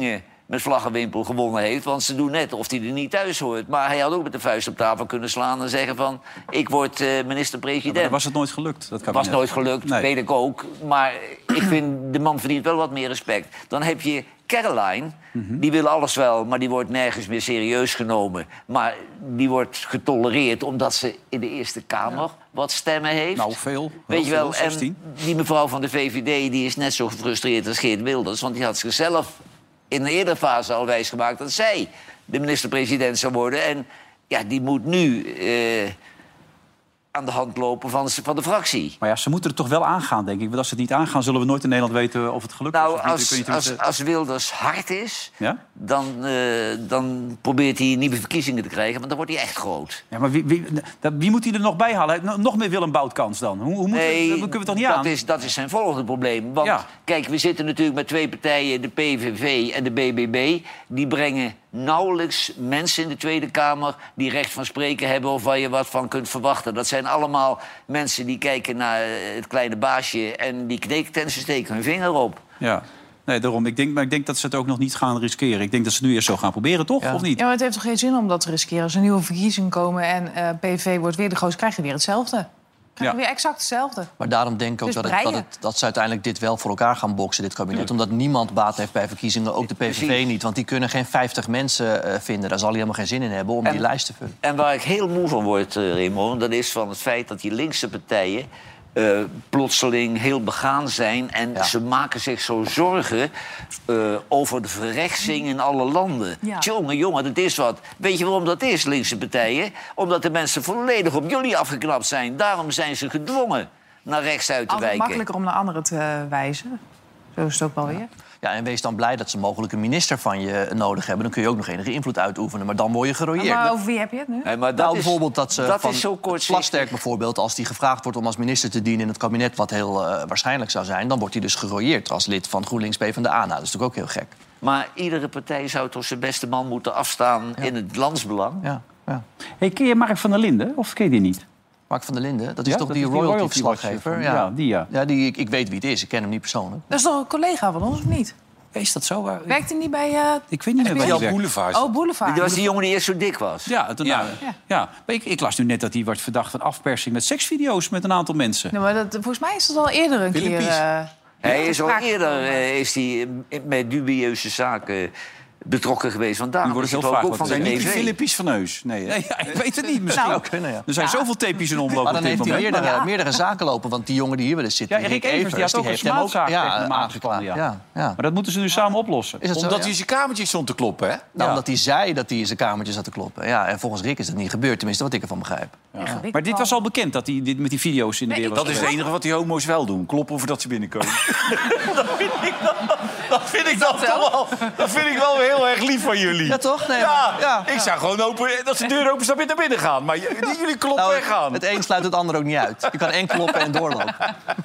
met vlag en wimpel gewonnen heeft. Want ze doen net of hij er niet thuis hoort. Maar hij had ook met de vuist op tafel kunnen slaan en zeggen van... ik word uh, minister-president. Ja, was het nooit gelukt, dat kabinet? Was nooit gelukt, nee. Weet ik ook. Maar ik vind, de man verdient wel wat meer respect. Dan heb je Caroline, mm-hmm. die wil alles wel... maar die wordt nergens meer serieus genomen. Maar die wordt getolereerd omdat ze in de Eerste Kamer... Ja. wat stemmen heeft. Nou, veel. Weet je wel, veel, en die mevrouw van de V V D die is net zo gefrustreerd als Geert Wilders... want die had zichzelf in een eerdere fase al wijsgemaakt... dat zij de minister-president zou worden. En ja, die moet nu uh, aan de hand lopen van, van de fractie. Maar ja, ze moeten er toch wel aangaan, denk ik. Want als ze het niet aangaan, zullen we nooit in Nederland weten of het gelukt nou, is. Nou, als, als, als Wilders hard is, ja? dan, uh, dan probeert hij nieuwe verkiezingen te krijgen... want dan wordt hij echt groot. Ja, maar wie, wie, wie moet hij er nog bij halen? Nog meer Willem Bout-kans dan? Hoe, hoe nee, moet, dat kunnen we toch niet dat aan? Is, dat is zijn volgende probleem. Want ja. kijk, we zitten natuurlijk met twee partijen... de P V V en de B B B. Die brengen nauwelijks mensen in de Tweede Kamer... die recht van spreken hebben of waar je wat van kunt verwachten. Dat zijn allemaal mensen die kijken naar het kleine baasje... en die knikken en ze steken hun vinger op. Ja. Nee, daarom. Ik denk, maar ik denk dat ze het ook nog niet gaan riskeren. Ik denk dat ze het nu eerst zo gaan proberen, toch? Ja. Of niet? Ja, maar het heeft toch geen zin om dat te riskeren? Als er nieuwe verkiezingen komen en uh, P V V wordt weer de grootste... krijg je weer hetzelfde. Krijg je ja. weer exact hetzelfde. Maar daarom denk ik ook dus dat, het, dat, het, dat ze uiteindelijk dit wel voor elkaar gaan boksen, dit kabinet. Omdat niemand baat heeft bij verkiezingen, ook de P V V Precies. niet. Want die kunnen geen vijftig mensen uh, vinden. Daar zal hij helemaal geen zin in hebben om en, die lijst te vullen. En waar ik heel moe van word, uh, Raymond... dat is van het feit dat die linkse partijen... Uh, plotseling heel begaan zijn. En ja. ze maken zich zo zorgen uh, over de verrechtsing in alle landen. Ja. Jongen, jongen, dat is wat. Weet je waarom dat is, linkse partijen? Omdat de mensen volledig op jullie afgeknapt zijn. Daarom zijn ze gedwongen naar rechts uit te Altijd wijken. Makkelijker om naar anderen te wijzen. Zo is het ook wel weer. Ja, en wees dan blij dat ze mogelijk een minister van je nodig hebben. Dan kun je ook nog enige invloed uitoefenen, maar dan word je gerooieerd. Maar over wie heb je het nu? Nee, maar dat nou, is, bijvoorbeeld dat ze dat van is zo Plasterk bijvoorbeeld... als die gevraagd wordt om als minister te dienen in het kabinet... wat heel uh, waarschijnlijk zou zijn, dan wordt hij dus gerooieerd... als lid van GroenLinks P van de A. Nou, dat is natuurlijk ook heel gek. Maar iedere partij zou toch zijn beste man moeten afstaan ja. in het landsbelang? Ja, ja. Hey, ken je Mark van der Linden of ken je die niet? Mark van der Linden, dat is ja, toch dat die royalty-verslaggever? royalty ja. ja, die ja. ja die, ik, ik weet wie het is, ik ken hem niet persoonlijk. Dat is toch een collega van ons, of niet? Is dat zo? Werkt hij niet bij... Uh, ik weet niet meer bij Boulevard. Oh, Boulevard. Dat was die jongen die eerst zo dik was. Ja, toen, ja. Nou, ja. ja. Ik, ik las nu net dat hij wordt verdacht van afpersing... met seksvideo's met een aantal mensen. Nee, maar dat, volgens mij is dat al eerder een Philippies. keer... Uh, hij is al eerder uh, is hij met dubieuze zaken... betrokken geweest. Want daar wordt het heel vaak ook van zijn niet die Philippies van Heus. Nee, nee ja, ik weet het niet. Misschien nou, kunnen, ja. Er zijn ja. zoveel tapejes in omloop. Maar dan heeft hij meerdere, ja. meerdere zaken lopen. Want die jongen die hier wel eens zit, ja, Erik Evers, die had ook een smaadzaak ja, aangeklaagd. Ja. Ja. Ja. Maar dat moeten ze nu samen oplossen. Omdat zo, hij ja. zijn kamertjes stond te kloppen, hè? Nou, ja. Omdat hij zei dat hij in zijn kamertjes zat te kloppen. Ja, en volgens Rick is dat niet gebeurd. Tenminste, wat ik ervan begrijp. Ja. Ja. Maar dit was al bekend, dat hij dit met die video's in de nee, weer was. Dat is het enige wat die homo's wel doen. Kloppen voordat ze binnenkomen. dat vind ik dan, dat vind ik dan toch wel, dat vind ik wel heel erg lief van jullie. Ja, toch? Nee, ja, ja, ik ja. zou gewoon open, dat ze de deur open staat weer naar binnen gaan. Maar jullie kloppen nou, weggaan. Het een sluit het ander ook niet uit. Je kan één kloppen en doorlopen.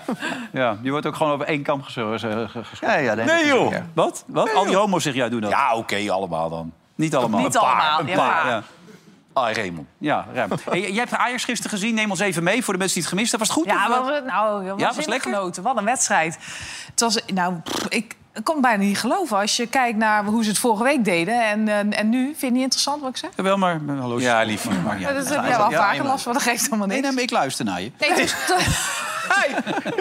Ja, je wordt ook gewoon over één kamp geschoten. Ja, ja, nee, joh. Wat? Wat? Nee, Al die homo's zeggen, ja, doen dat. Ja, oké, okay, allemaal dan. Niet allemaal. Niet allemaal, een paar. ja. Ja. Ah, Raymond. Ja, Raymond. Hey, jij hebt Ajax gisteren gezien. Neem ons even mee voor de mensen die het gemist hebben. Was het goed? Ja, of, was, nou, was, ja, was lekker. Genoten. Wat een wedstrijd. Het was, nou, pff, ik kon bijna niet geloven. Als je kijkt naar hoe ze het vorige week deden en, en, en nu. Vind je niet interessant wat ik zeg? Jawel, maar hallo. Ja, liefje. Maar ja, dat heb jij wel vaker last van. Dat geeft helemaal niks. Nee, nee, maar ik luister naar je. Nee, dus, Hey.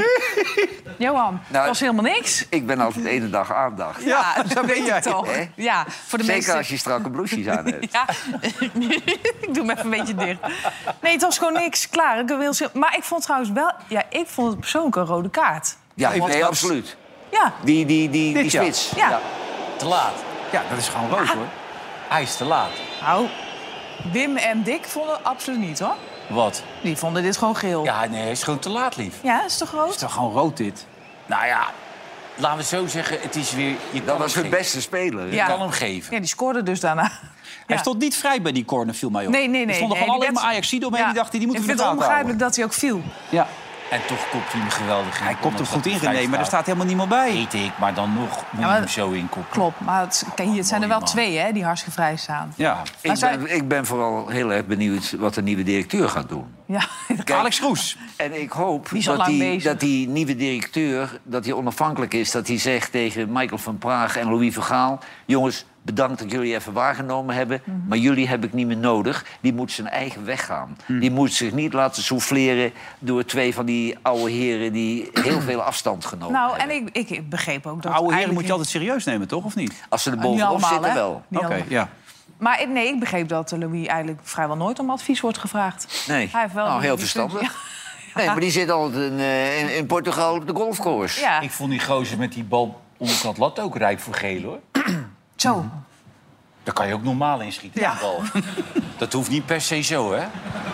Johan, nou, dat was helemaal niks. Ik ben altijd de ene dag aandacht. Ja, ja zo ben je toch. He? Ja, voor de Zeker meeste... als je strakke blouses aan hebt. Ja, ik doe hem even een beetje dicht. Nee, het was gewoon niks. Klaar. Ik wil... Maar ik vond trouwens wel... Ja, ik vond het persoonlijk een rode kaart. Ja, nee, absoluut. Ja. Die, die, die, die spits. Ja. Ja. Te laat. Ja, dat is gewoon rood, hoor. Hij is te laat. Nou, Wim en Dick vonden het absoluut niet, hoor. Wat? Die vonden dit gewoon geel. Ja, nee, hij is gewoon te laat, lief. Ja, is toch rood? Is toch gewoon rood, dit? Nou ja, laten we zo zeggen, het is weer... Je dat was hun beste speler. Je ja. kan hem geven. Ja, die scoorde dus daarna. Ja. Hij stond niet vrij bij die corner, viel mij op. Nee, nee, nee. Er stonden nee, gewoon alleen werd... maar Ajax-Sido omheen. Ja. Die dacht, die moeten we Ik vind het onbegrijpelijk dat hij ook viel. Ja. En toch kopt hij hem geweldig in. Hij kopt hem Omdat goed dat in, vrij René, maar er staat. staat helemaal niemand bij. Weet ik, maar dan nog moet maar- je hem zo inkoppen. Klopt, maar het, kijk, hier, het zijn er wel Mooi, twee hè, die hartstikke vrij staan. Ja. Ik ben, ik ben vooral heel erg benieuwd wat de nieuwe directeur gaat doen. Ja, Alex Kroes. En ik hoop Die is al dat, lang die, bezig. dat die nieuwe directeur dat die onafhankelijk is. Dat hij zegt tegen Michael van Praag en Louis van Gaal... jongens, bedankt dat jullie even waargenomen hebben... Mhm. maar jullie heb ik niet meer nodig. Die moet zijn eigen weg gaan. Die moet zich niet laten souffleren door twee van die oude heren... die heel veel afstand genomen nou, en hebben. ik, ik begreep ook dat... Oude heren eigenlijk- moet je altijd serieus nemen, toch? Of niet? Als ze er Ah, niet bovenop allemaal, zitten hè? wel. Niet Oké, allemaal. ja. Maar ik- nee, ik begreep dat Louis eigenlijk vrijwel nooit om advies wordt gevraagd. Nee, Hij heeft wel nou, die- heel die verstandig. functie. Nee, maar die zit altijd in, eh, in, in Portugal op de golfcourse. Ja, Ik vond die gozer met die bal onderkant lat ook rijp voor geel, hoor. zo. Daar kan je ook normaal inschieten, Ja. die bal. Dat hoeft niet per se zo, hè?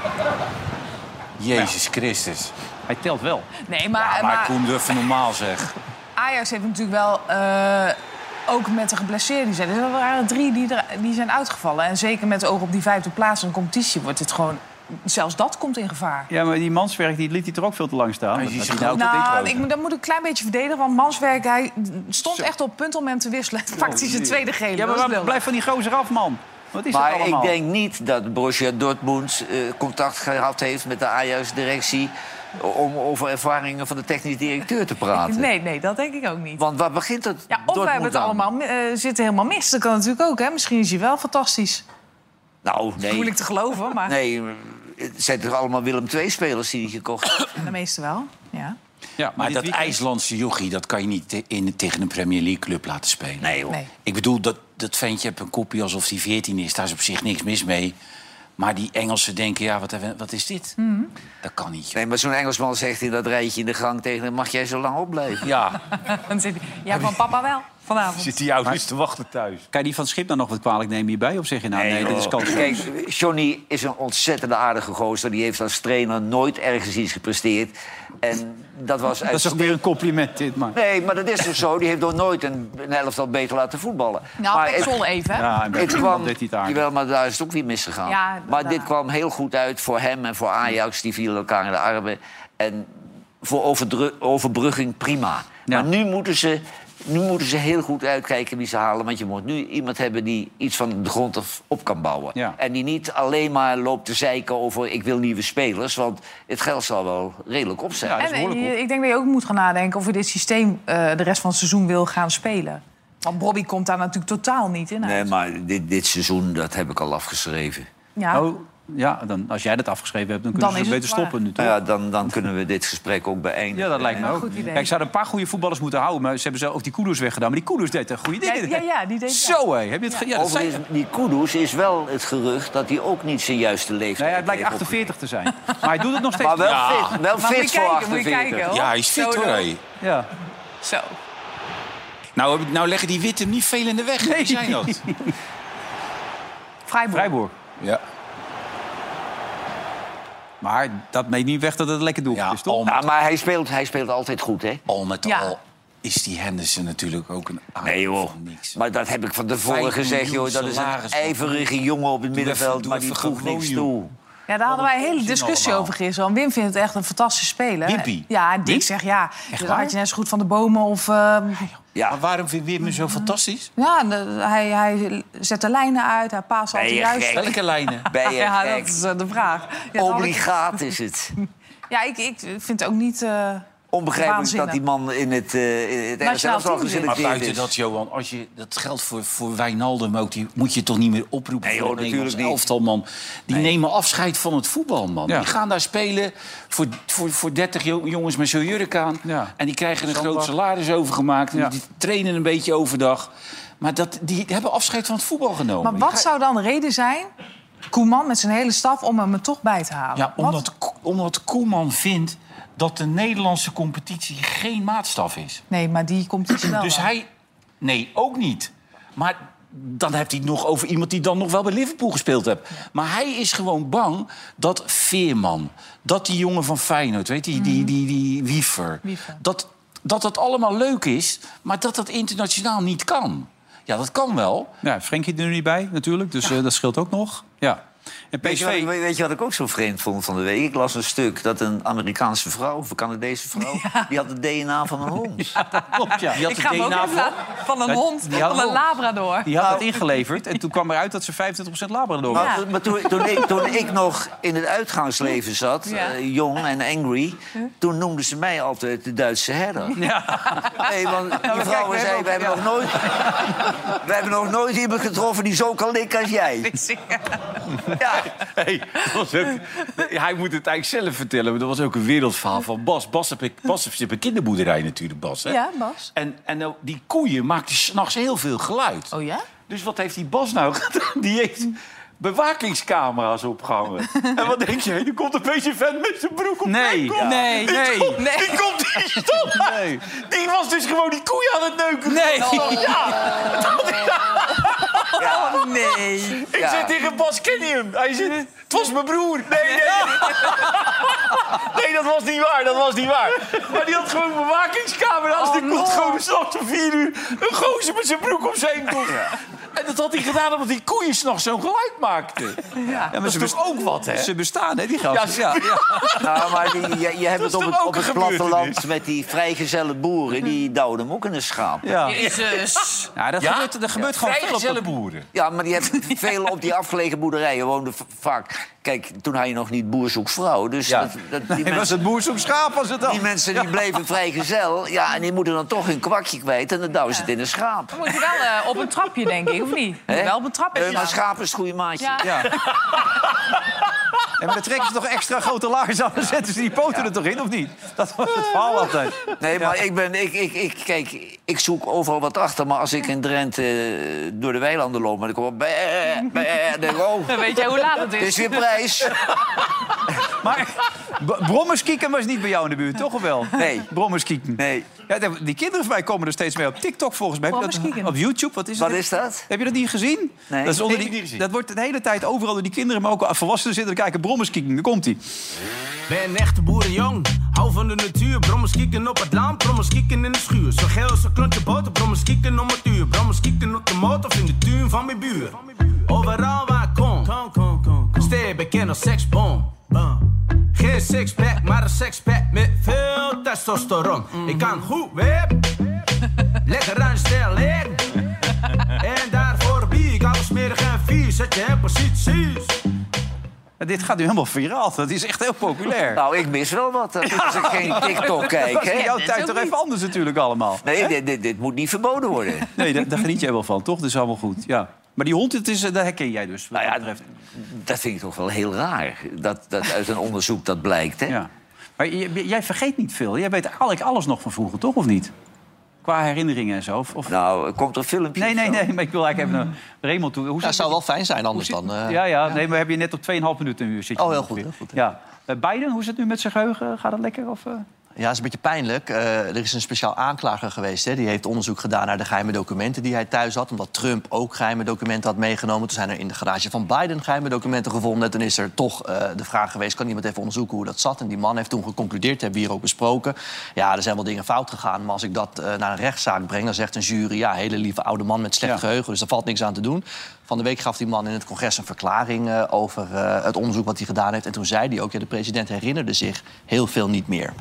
Jezus Christus. Hij telt wel. Nee, maar, Ja, maar maar Koen, doe even normaal, zeg. Ajax heeft natuurlijk wel... eh, ook met de geblesseerden zijn. Er waren drie die, er, die zijn uitgevallen. En zeker met oog op die vijfde plaats in de competitie wordt het gewoon... Zelfs dat komt in gevaar. Ja, maar die Manswerk die liet hij er ook veel te lang staan. Hij Dat is had zich hij nou ook ook te dik Nou, rood. ik, moet- dat moet ik een klein beetje verdedigen. Want Manswerk, hij stond echt op punt om hem te wisselen. Toen pakte hij zijn tweede gele. Ja, Dat maar is waar- lullig. blijf van die gozer af, man. Wat is dat Maar allemaal? ik denk niet dat Borussia Dortmund eh, contact gehad heeft met de Ajax-directie... om over ervaringen van de technisch directeur te praten. Nee, nee, dat denk ik ook niet. Want waar begint het Ja, of we hebben het Dortmund aan? allemaal eh, zitten helemaal mis. Dat kan natuurlijk ook, hè. Misschien is hij wel fantastisch. Nou, nee. Moeilijk te geloven, maar Nee, het zijn toch allemaal Willem twee-spelers die hij gekocht heeft? de meeste wel. Ja. Ja, Maar dit dat weekend- IJslandse jochie, dat kan je niet te- in, tegen een Premier League club laten spelen. Nee, joh. Nee. Ik bedoel, dat, dat ventje heeft een kopie alsof hij veertien is. Daar is op zich niks mis mee. Maar die Engelsen denken, ja, wat, hebben- wat is dit? Mhm. Dat kan niet, joh. Nee, maar zo'n Engelsman zegt in dat rijtje in de gang tegen hem... mag jij zo lang opblijven? Ja, Dan zit hij, ja, van papa wel, vanavond. zit die ouders te wachten thuis. Kan je die van het Schip nou nog wat kwalijk nemen hierbij? Of zeg je nou, nee, dit is joh. kans. Kijk, Johnny is een ontzettend aardige gozer. Die heeft als trainer nooit ergens iets gepresteerd. En dat was Dat is ook weer een compliment, dit, maar... Nee, maar dat is toch zo. Die heeft nog nooit een, een elftal beter laten voetballen. Nou, maar Pek Zwolle even, hè. Ja, en bij het Zwolle kwam, deed hij het aardig. jawel, maar daar is het ook weer misgegaan. Ja, maar daar- dit kwam heel goed uit voor hem en voor Ajax. Die vielen elkaar in de armen. En voor overdru- overbrugging prima. Ja. Maar nu moeten, ze, nu moeten ze heel goed uitkijken wie ze halen. Want je moet nu iemand hebben die iets van de grond af op kan bouwen. Ja. En die niet alleen maar loopt te zeiken over... ik wil nieuwe spelers, want het geld zal wel redelijk op zijn. Ja, dat is En eh, behoorlijk, hoor. ik denk dat je ook moet gaan nadenken of je dit systeem eh, de rest van het seizoen wil gaan spelen. Want Bobby komt daar natuurlijk totaal niet in Nee, uit. maar dit, dit seizoen, dat heb ik al afgeschreven. Ja. Oh, ja, dan, als jij dat afgeschreven hebt, dan kunnen Dan ze is beter het waar. stoppen nu, toch? Nou ja, dan, dan kunnen we dit gesprek ook beëindigen. Ja, dat lijkt me Ja, ook. goed idee. Kijk, ze hadden een paar goede voetballers moeten houden... maar ze hebben ze ook die Kudus weggedaan. Maar die Kudus deed een goede Ja, dingen. ja, ja, die deed Zo, hé. Heb je het ge- ja, dat zei... Overigens, die Kudus is wel het gerucht dat hij ook niet zijn juiste leeftijd Nee, hij blijkt heeft achtenveertig te zijn. Maar hij doet het nog steeds. Maar wel Ja. fit, wel Maar moet fit je voor kijken, moet je achtenveertig. kijken, hoor. Ja, hij is fit, Zo hoor. dan. hé. Ja. Zo. Nou, nou leggen die Witte hem niet veel in de weg. Wie zijn dat? Freiburg. Freiburg. Ja. Maar dat neemt niet weg dat het een lekker doelpunt Ja, is, toch? al, Ja, maar hij speelt, hij speelt altijd goed, hè? al met Ja. al is die Henderson natuurlijk ook een aardig Nee, joh. van niks. Maar dat heb ik van tevoren Vijf gezegd, miljoen joh. Dat is een salaris. ijverige jongen op het Doe middenveld, even- doe maar die even voegt gewoon, niks joh. toe. Ja, daar hadden wij een hele onzin discussie allemaal. over gisteren. Want Wim vindt het echt een fantastische speler. Wimpy? Ja, en Dick zegt ja. Dat had je net zo goed van de bomen of... eh, Ja, Maar waarom vindt Wim me zo fantastisch? ja, de- hij, hij zet de lijnen uit, hij paast Ben altijd je juist. gek? Welke lijnen? ben je Ja, gek? dat is eh, de vraag. Ja, dat had ik- Obligaat is het. Ja, ik, ik vind het ook niet... eh, Onbegrijpelijk Waanzinnig. dat die man in het, uh, in het Nationaal elftal team zit. Maar geselecteerd buiten is. dat, Johan, als je dat geldt voor, voor Wijnaldum ook... Die moet je toch niet meer oproepen Nee, voor joh, het Nederlands natuurlijk niet. elftal, man. Die nemen afscheid van het voetbal, man. Ja. Die gaan daar spelen voor, voor, voor dertig jo- jongens met zo'n jurk aan. Ja. En die krijgen een Zondag. groot salaris overgemaakt. Ja. Die trainen een beetje overdag. Maar dat, die hebben afscheid van het voetbal genomen. Maar Die wat ga- zou dan de reden zijn, Koeman met zijn hele staf, om hem er toch bij te halen? Ja, Wat? omdat, Ko- omdat Koeman vindt dat de Nederlandse competitie geen maatstaf is. Nee, maar die komt iets wel. Dus wel. hij... Nee, ook niet. Maar dan heeft hij het nog over iemand die dan nog wel bij Liverpool gespeeld heeft. Maar hij is gewoon bang dat Veerman, dat die jongen van Feyenoord, weet je, die, die, die, die Wiever, Wiever. dat dat het allemaal leuk is, maar dat dat internationaal niet kan. Ja, dat kan wel. Ja, Frenkie er nu niet bij, natuurlijk. Dus eh, dat scheelt ook nog. Ja. En Weet P S je, wat, V... ik- weet je wat ik ook zo vreemd vond van de week? Ik las een stuk dat een Amerikaanse vrouw, of een Canadese vrouw... die had het D N A van een hond. Klopt, ja. Die had Ik het ga hem ook D N A even voor. laten- van een hond, die had- van een labrador. Die had het ingeleverd en toen kwam eruit dat ze vijfentwintig procent Labrador was. Maar, maar toen, toen, ik, toen ik nog in het uitgaansleven zat, Ja. eh, jong en angry... toen noemden ze mij altijd de Duitse herder. Ja. Nee, want die kijk, vrouwen we zei, hebben we hebben, ook- nog nooit, we hebben nog nooit iemand getroffen die zo kan likken als jij. Ja. Hey, dat was ook, hij moet het eigenlijk zelf vertellen. Maar dat was ook een wereldverhaal van Bas. Bas heb ik, Bas heeft een kinderboerderij natuurlijk, Bas. Hè? Ja, Bas. En, en nou, die koeien maakten s'nachts heel veel geluid. Oh ja? Dus wat heeft die Bas nou gedaan? Die heeft bewakingscamera's opgehangen. En wat denk je? Er komt een beetje vent met zijn broek op. Nee, zijn kop. nee, Die nee. komt- Nee. Die komt die stond Nee. Die was dus gewoon die koeien aan het neuken. Nee. Oh, nee. Ik Ja. zeg tegen Bas, ken je hem? Hij zegt, het was mijn broer. Nee, nee. Nee, dat was niet waar, dat was niet waar. Maar die had gewoon bewakingscamera's. die komt gewoon s'nachts om vier uur een gozer met zijn broek op zijn kop. En dat had hij gedaan omdat die koeien s'nachts zo'n geluid maakten. Ja, maar Dat ze is toch ook wat, hè? Ze bestaan, hè, die Ja, gasten. ze- Ja, ja. Nou, maar die, je, je hebt Dat het is op toch het, ook op het een gebeurtenis? platteland met die vrijgezelle boeren. Die douwden hem ook in een schaap. Ja. Jezus. Ja, dat gebeurt, dat gebeurt gewoon veel op Vrijgezelle dat- boeren. Ja, maar die hebben veel op die afgelegen boerderijen woonden v- vaak. Kijk, toen had je nog niet boer zoekt vrouw. Dus Ja. dat, dat, die, Nee, was mensen, het boer zoekt schaap, was het dan? die mensen die bleven vrijgezel. Ja, en die moeten dan toch hun kwakje kwijt. En dan douwen ze het in een schaap. Dan moet je wel eh, op een trapje, denk ik, of niet? Moet je Hè? wel op een trapje Eh, maar staan. schaap is het goede maatje. Ja. Ja. En maar dan trekken ze toch extra grote laarzen aan... dan zetten ze die poten er toch in, of niet? Dat was het verhaal altijd. Nee, maar ik ben, ik, ik, ik, kijk, ik zoek overal wat achter. Maar als ik in Drenthe eh, door de weilanden loop... dan kom ik... Bij, bij, dan denk ik, oh, Dan weet jij hoe laat het het is is. weer prijs. Maar b- brommerskieken was niet bij jou in de buurt, toch of wel? Nee. Brommerskieken. Nee. Ja, die kinderen van mij komen er steeds mee op TikTok volgens mij. Heb je dat- Brommerskieken. Op YouTube, wat is Wat het? is dat? Heb je dat niet gezien? Nee. Dat, is onder Nee, die, heb ik niet gezien. dat wordt de hele tijd overal door die kinderen... maar ook volwassenen zitten te kijken. Brommerskieken, daar komt-ie. Ben een echte boerenjong, hou van de natuur. Brommers kieken op het land, brommers kieken in de schuur. Zo geel als een klontje boter, brommers kieken om het uur. Brommers kieken op de motor of in de tuin van mijn buur. Overal waar ik kom, steeds bekend als seksbom. Geen sixpack, maar een sexpack met veel testosteron. Ik kan goed web, lekker aan stel in. En daarvoor bier ik alles smerig en vies. Zet je in posities. Ja, dit gaat nu helemaal viraal. Dat is echt heel populair. Nou, ik mis wel wat eh, als ik geen TikTok kijk. Dat is in Hè? jouw dit tijd ook toch niet. even anders natuurlijk allemaal. Nee, dit, dit, dit moet niet verboden worden. Nee, daar, daar geniet jij wel van, toch? Dat is allemaal goed, ja. Maar die hond, het is, eh, dat herken jij dus, wat Nou ja, dat betreft. dat vind ik toch wel heel raar. Dat, dat uit een onderzoek dat blijkt. Hè? Ja. Maar j- jij vergeet niet veel. Jij weet eigenlijk alles nog van vroeger, toch? Of niet? Qua herinneringen en zo. Of, of... Nou, komt er een filmpje? Nee, nee, of zo? nee. Maar ik wil eigenlijk even naar Raymond toe. Hoe Ja, zit het zou wel fijn zijn anders hoe zit- dan... eh, Ja, ja. Nee, maar heb je net op twee komma vijf minuten een uur zit je Oh, heel ongeveer. goed, heel goed. Ja. Eh, Biden, hoe is het nu met zijn geheugen? Gaat het lekker? Of, eh? Ja, dat is een beetje pijnlijk. Eh, er is een speciaal aanklager geweest. Hè. Die heeft onderzoek gedaan naar de geheime documenten die hij thuis had. Omdat Trump ook geheime documenten had meegenomen. Toen zijn er in de garage van Biden geheime documenten gevonden. En toen is er toch uh, de vraag geweest... kan iemand even onderzoeken hoe dat zat? En die man heeft toen geconcludeerd, hebben we hier ook besproken. Ja, er zijn wel dingen fout gegaan. Maar als ik dat uh, naar een rechtszaak breng, dan zegt een jury... ja, hele lieve oude man met slecht Ja. geheugen. Dus daar valt niks aan te doen. Van de week gaf die man in het congres een verklaring uh, over uh, het onderzoek wat hij gedaan heeft. En toen zei hij ook, ja, de president herinnerde zich heel veel niet meer.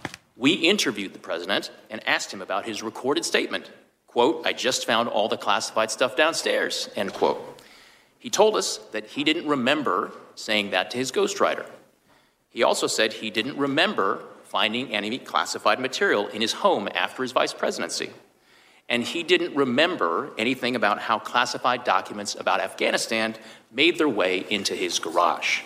We interviewed the president and asked him about his recorded statement. Quote, I just found all the classified stuff downstairs, end quote. He told us that he didn't remember saying that to his ghostwriter. He also said he didn't remember finding any classified material in his home after his vice presidency. And he didn't remember anything about how classified documents about Afghanistan made their way into his garage.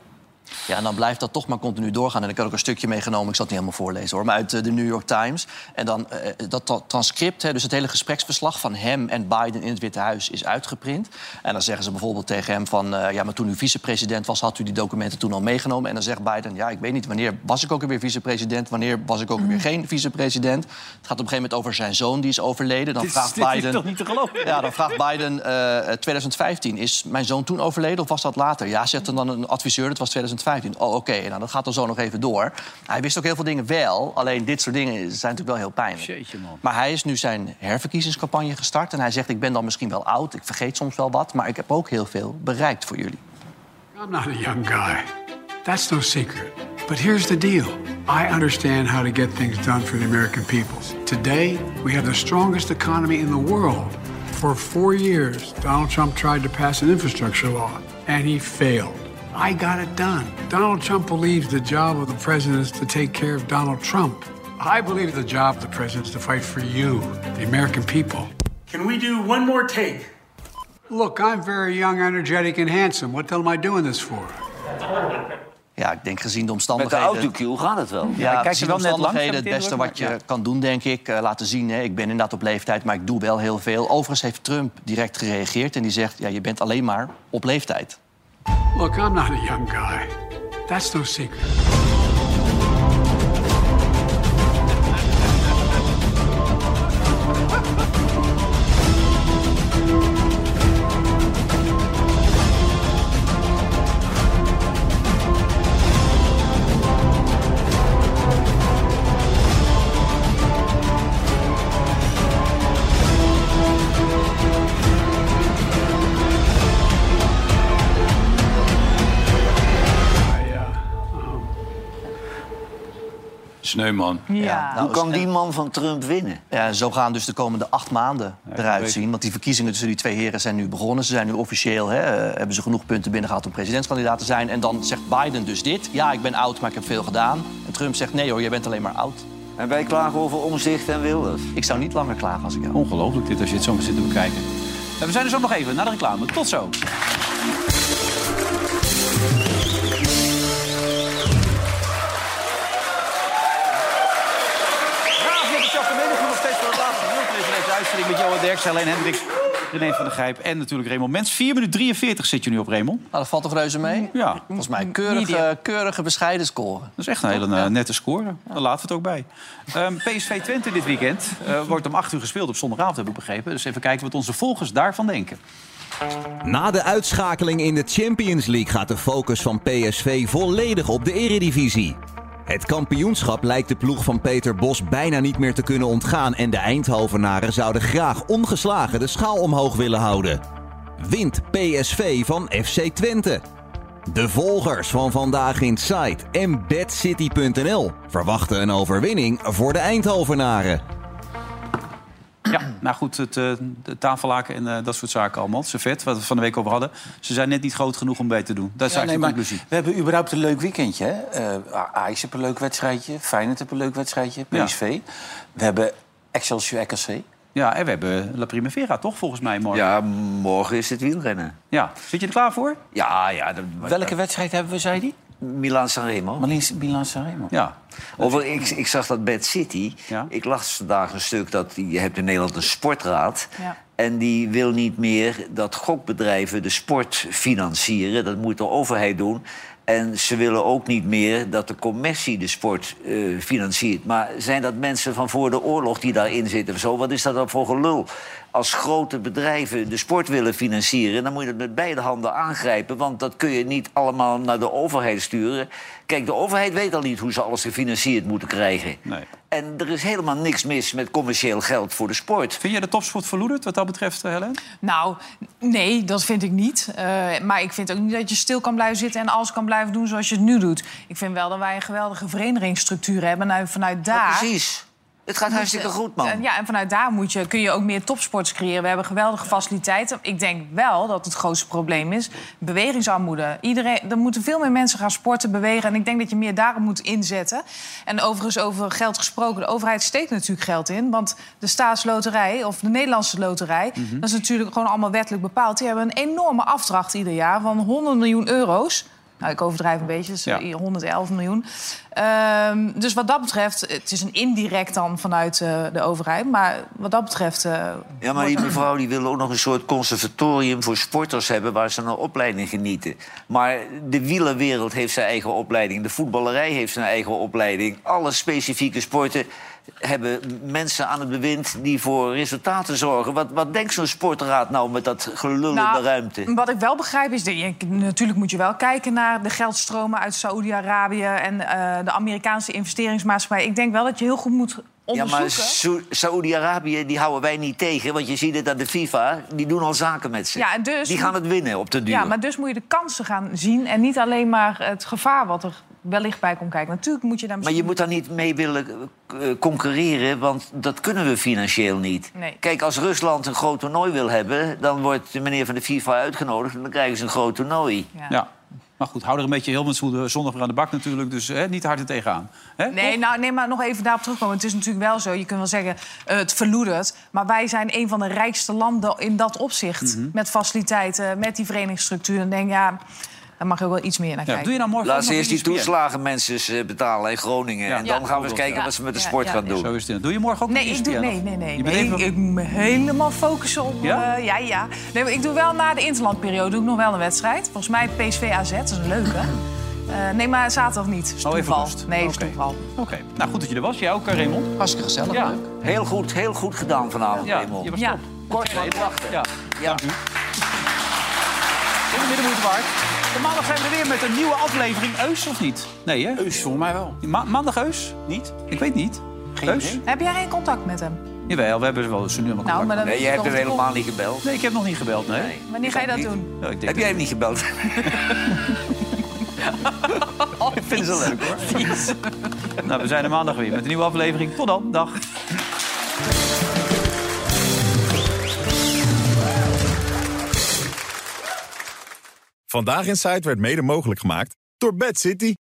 Ja, en dan blijft dat toch maar continu doorgaan. En ik had ook een stukje meegenomen, ik zal het niet helemaal voorlezen hoor... maar uit uh, de New York Times. En dan uh, dat tra- transcript, hè, dus het hele gespreksverslag van hem en Biden in het Witte Huis is uitgeprint. En dan zeggen ze bijvoorbeeld tegen hem van... Uh, ja, maar toen u vicepresident was, had u die documenten toen al meegenomen. En dan zegt Biden, ja, ik weet niet, wanneer was ik ook alweer vicepresident... wanneer was ik ook alweer geen vicepresident. Het gaat op een gegeven moment over zijn zoon, die is overleden. Dan Dit is- vraagt dit is Biden... toch niet te geloven? Ja, dan vraagt Biden, uh, twintig vijftien, is mijn zoon toen overleden of was dat later? Ja, zegt dan een adviseur, dat was twintig vijftien. Oh, oké, okay. Nou, dat gaat dan zo nog even door. Hij wist ook heel veel dingen wel, alleen dit soort dingen zijn natuurlijk wel heel pijnlijk. Jeetje, man. Maar hij is nu zijn herverkiezingscampagne gestart en hij zegt, ik ben dan misschien wel oud, ik vergeet soms wel wat, maar ik heb ook heel veel bereikt voor jullie. I'm not a young guy. That's no secret. But here's the deal. I understand how to get things done for the American people. Today, we have the strongest economy in the world. For four years, Donald Trump tried to pass an infrastructure law, and he failed. I got it done. Donald Trump believes the job of the president is to take care of Donald Trump. I believe the job of the president is to fight for you, the American people. Can we do one more take? Look, I'm very young, energetic and handsome. What the hell am I doing this for? Ja, ik denk gezien de Met omstandigheden... de autocue gaat het wel. Ja, kijk je gezien de wel net langs, omstandigheden heb het ik beste indruk, wat je maar- ja. kan doen, denk ik. Uh, laten zien, hè. Ik ben inderdaad op leeftijd, maar ik doe wel heel veel. Overigens heeft Trump direct gereageerd en die zegt... ja, je bent alleen maar op leeftijd. Look, I'm not a young guy. That's no secret. Sneu, man. Ja. Hoe kan die man van Trump winnen? Ja, zo gaan dus de komende acht maanden eruit weet- zien. Want die verkiezingen tussen die twee heren zijn nu begonnen. Ze zijn nu officieel, hè, uh, hebben ze genoeg punten binnengehaald om presidentskandidaat te zijn. En dan zegt Biden dus dit. Ja, ik ben oud, maar ik heb veel gedaan. En Trump zegt, nee hoor, jij bent alleen maar oud. En wij klagen over Omtzigt en Wilders. Ik zou niet langer klagen als ik jou. Ongelooflijk dit, als je het zo zit te bekijken. En we zijn er zo nog even, na de reclame. Tot zo. Nog steeds voor het laatste deel in deze uitzending met Johan Derksen, Helene Hendricks, René van der Grijp en natuurlijk Raymond Mens. vier minuten drieënveertig zit je nu op, Raymond. Nou, dat valt toch reuze mee? Ja, Volgens mij keurige, keurige bescheiden score. dat is echt een hele eh, nette score. Daar laten we het ook bij. Ehm, P S V Twente dit weekend eh, wordt om acht uur gespeeld op zondagavond, heb ik begrepen. Dus even kijken wat onze volgers daarvan denken. Na de uitschakeling in de Champions League gaat de focus van P S V volledig op de Eredivisie. Het kampioenschap lijkt de ploeg van Peter Bos bijna niet meer te kunnen ontgaan en de Eindhovenaren zouden graag ongeslagen de schaal omhoog willen houden. Wint P S V van F C Twente. De volgers van Vandaag in Site en bedcity punt n l verwachten een overwinning voor de Eindhovenaren. Ja, nou goed, het, uh, de tafellaken en uh, dat soort zaken allemaal. Servet, wat we van de week over hadden. Ze zijn net niet groot genoeg om mee te doen. Dat is Ja, eigenlijk nee, de maar conclusie. we hebben überhaupt een leuk weekendje. Hè? Uh, Ajax heeft een leuk wedstrijdje. Feyenoord heeft een leuk wedstrijdje. P S V. Ja. We hebben Excelsior R K C. Ja, en we hebben La Primavera, toch, volgens mij, morgen? Ja, morgen is het wielrennen. Ja. Zit je er klaar voor? Ja, ja. Dat, Welke wedstrijd hebben we, zei die? Milaan-Sanremo. Milaan-Sanremo. Ja. Over, ik, ik zag dat Bad City. Ja. Ik las vandaag een stuk dat je hebt in Nederland een sportraad. Ja. En die wil niet meer dat gokbedrijven de sport financieren. Dat moet de overheid doen. En ze willen ook niet meer dat de commercie de sport uh, financiert. Maar zijn dat mensen van voor de oorlog die daarin zitten of zo? Wat is dat dan voor gelul? Als grote bedrijven de sport willen financieren, dan moet je het met beide handen aangrijpen. Want dat kun je niet allemaal naar de overheid sturen. Kijk, de overheid weet al niet hoe ze alles gefinancierd moeten krijgen. Nee. En er is helemaal niks mis met commercieel geld voor de sport. Vind jij de topsport verloederd wat dat betreft, uh, Helen? Nou, nee, dat vind ik niet. Uh, maar ik vind ook niet dat je stil kan blijven zitten en alles kan blijven doen zoals je het nu doet. Ik vind wel dat wij een geweldige verenigingsstructuur hebben. Nou, vanuit daar... Ja, precies. Het gaat hartstikke goed, man. Ja, en vanuit daar moet je, kun je ook meer topsports creëren. We hebben geweldige faciliteiten. Ik denk wel dat het grootste probleem is bewegingsarmoede. Iedereen, er moeten veel meer mensen gaan sporten, bewegen. En ik denk dat je meer daarop moet inzetten. En overigens over geld gesproken. De overheid steekt natuurlijk geld in. Want de staatsloterij, of de Nederlandse loterij... Mm-hmm. dat is natuurlijk gewoon allemaal wettelijk bepaald. Die hebben een enorme afdracht ieder jaar van honderd miljoen euro's. Nou, ik overdrijf een beetje, dus Ja. honderd elf miljoen. Um, dus wat dat betreft, het is een indirect dan vanuit uh, de overheid. Maar wat dat betreft... Uh, Ja, maar die mevrouw die wil ook nog een soort conservatorium voor sporters hebben waar ze een opleiding genieten. Maar de wielerwereld heeft zijn eigen opleiding. De voetballerij heeft zijn eigen opleiding. Alle specifieke sporten hebben mensen aan het bewind die voor resultaten zorgen. Wat, wat denkt zo'n sportraad nou met dat gelul nou, in de ruimte? Wat ik wel begrijp is, dat je, natuurlijk moet je wel kijken naar de geldstromen uit Saoedi-Arabië en uh, de Amerikaanse investeringsmaatschappij. Ik denk wel dat je heel goed moet onderzoeken. Ja, maar Sa- Saoedi-Arabië, die houden wij niet tegen. Want je ziet het aan de FIFA, die doen al zaken met ze. Ja, en dus, die gaan het winnen op de duur. Ja, maar dus moet je de kansen gaan zien... en niet alleen maar het gevaar wat er wellicht bij komt kijken. Natuurlijk moet je daar misschien... Maar je moet daar niet mee willen uh, concurreren, want dat kunnen we financieel niet. Nee. Kijk, als Rusland een groot toernooi wil hebben... dan wordt de meneer van de FIFA uitgenodigd en dan krijgen ze een groot toernooi. Ja. Ja. Maar goed, hou er een beetje heel, want ze moeten zondag weer aan de bak natuurlijk. Dus hè, niet hard er tegenaan. Hè? Nee, nou, nee, maar nog even daarop terugkomen. Het is natuurlijk wel zo, je kunt wel zeggen, uh, het verloedert. Maar wij zijn een van de rijkste landen in dat opzicht. Mm-hmm. Met faciliteiten, met die verenigingstructuur. En denk, ja, daar mag je ook wel iets meer naar kijken. Ja, doe je nou morgen Laat ze nog eerst die E S P N? toeslagen mensen betalen in Groningen. Ja. En dan Ja. gaan we eens kijken Ja. wat ze met de Ja, sport ja, gaan ja. doen. Zo is het. Doe je morgen ook Nee, nog ik doe, E S P N? nee, nee, nee. Je bent nee even- ik, ik moet me helemaal focussen op... Ja? Uh, ja, ja. Nee, maar ik doe wel na de interlandperiode doe ik nog wel een wedstrijd. Volgens mij P S V A Z, dat is een leuke. Uh, nee, maar zaterdag niet. Is Oh, even toeval. rust. Nee, is Oké. toeval. Oké. Okay. Nou, goed dat je er was. Jij ook, Raymond? Hartstikke gezellig, Ja. leuk. Heel goed, heel goed gedaan vanavond, Ja, Raymond. je was Ja. top. Kort maar krachtig. Ja, Ja. dank u. In de middenmoeite waard. De maandag zijn we er weer met een nieuwe aflevering. Eus of niet? Nee, hè? Eus, volgens mij wel. Ma- maandag Eus? Niet? Ik weet niet. Geen Eus? idee. Heb jij geen contact met hem? Jawel, we hebben wel eens nu allemaal Nou, maar dan Nee, jij hebt hem helemaal niet gebeld. Nee, ik heb nog niet gebeld, nee. Nee. Wanneer ga je dat Niet. doen? Ja, ik denk Heb jij hem niet gebeld? Ik vind ze leuk, hoor. Nou, we zijn er maandag weer met een nieuwe aflevering. Tot dan. Dag. Vandaag in Site werd mede mogelijk gemaakt door Bad City.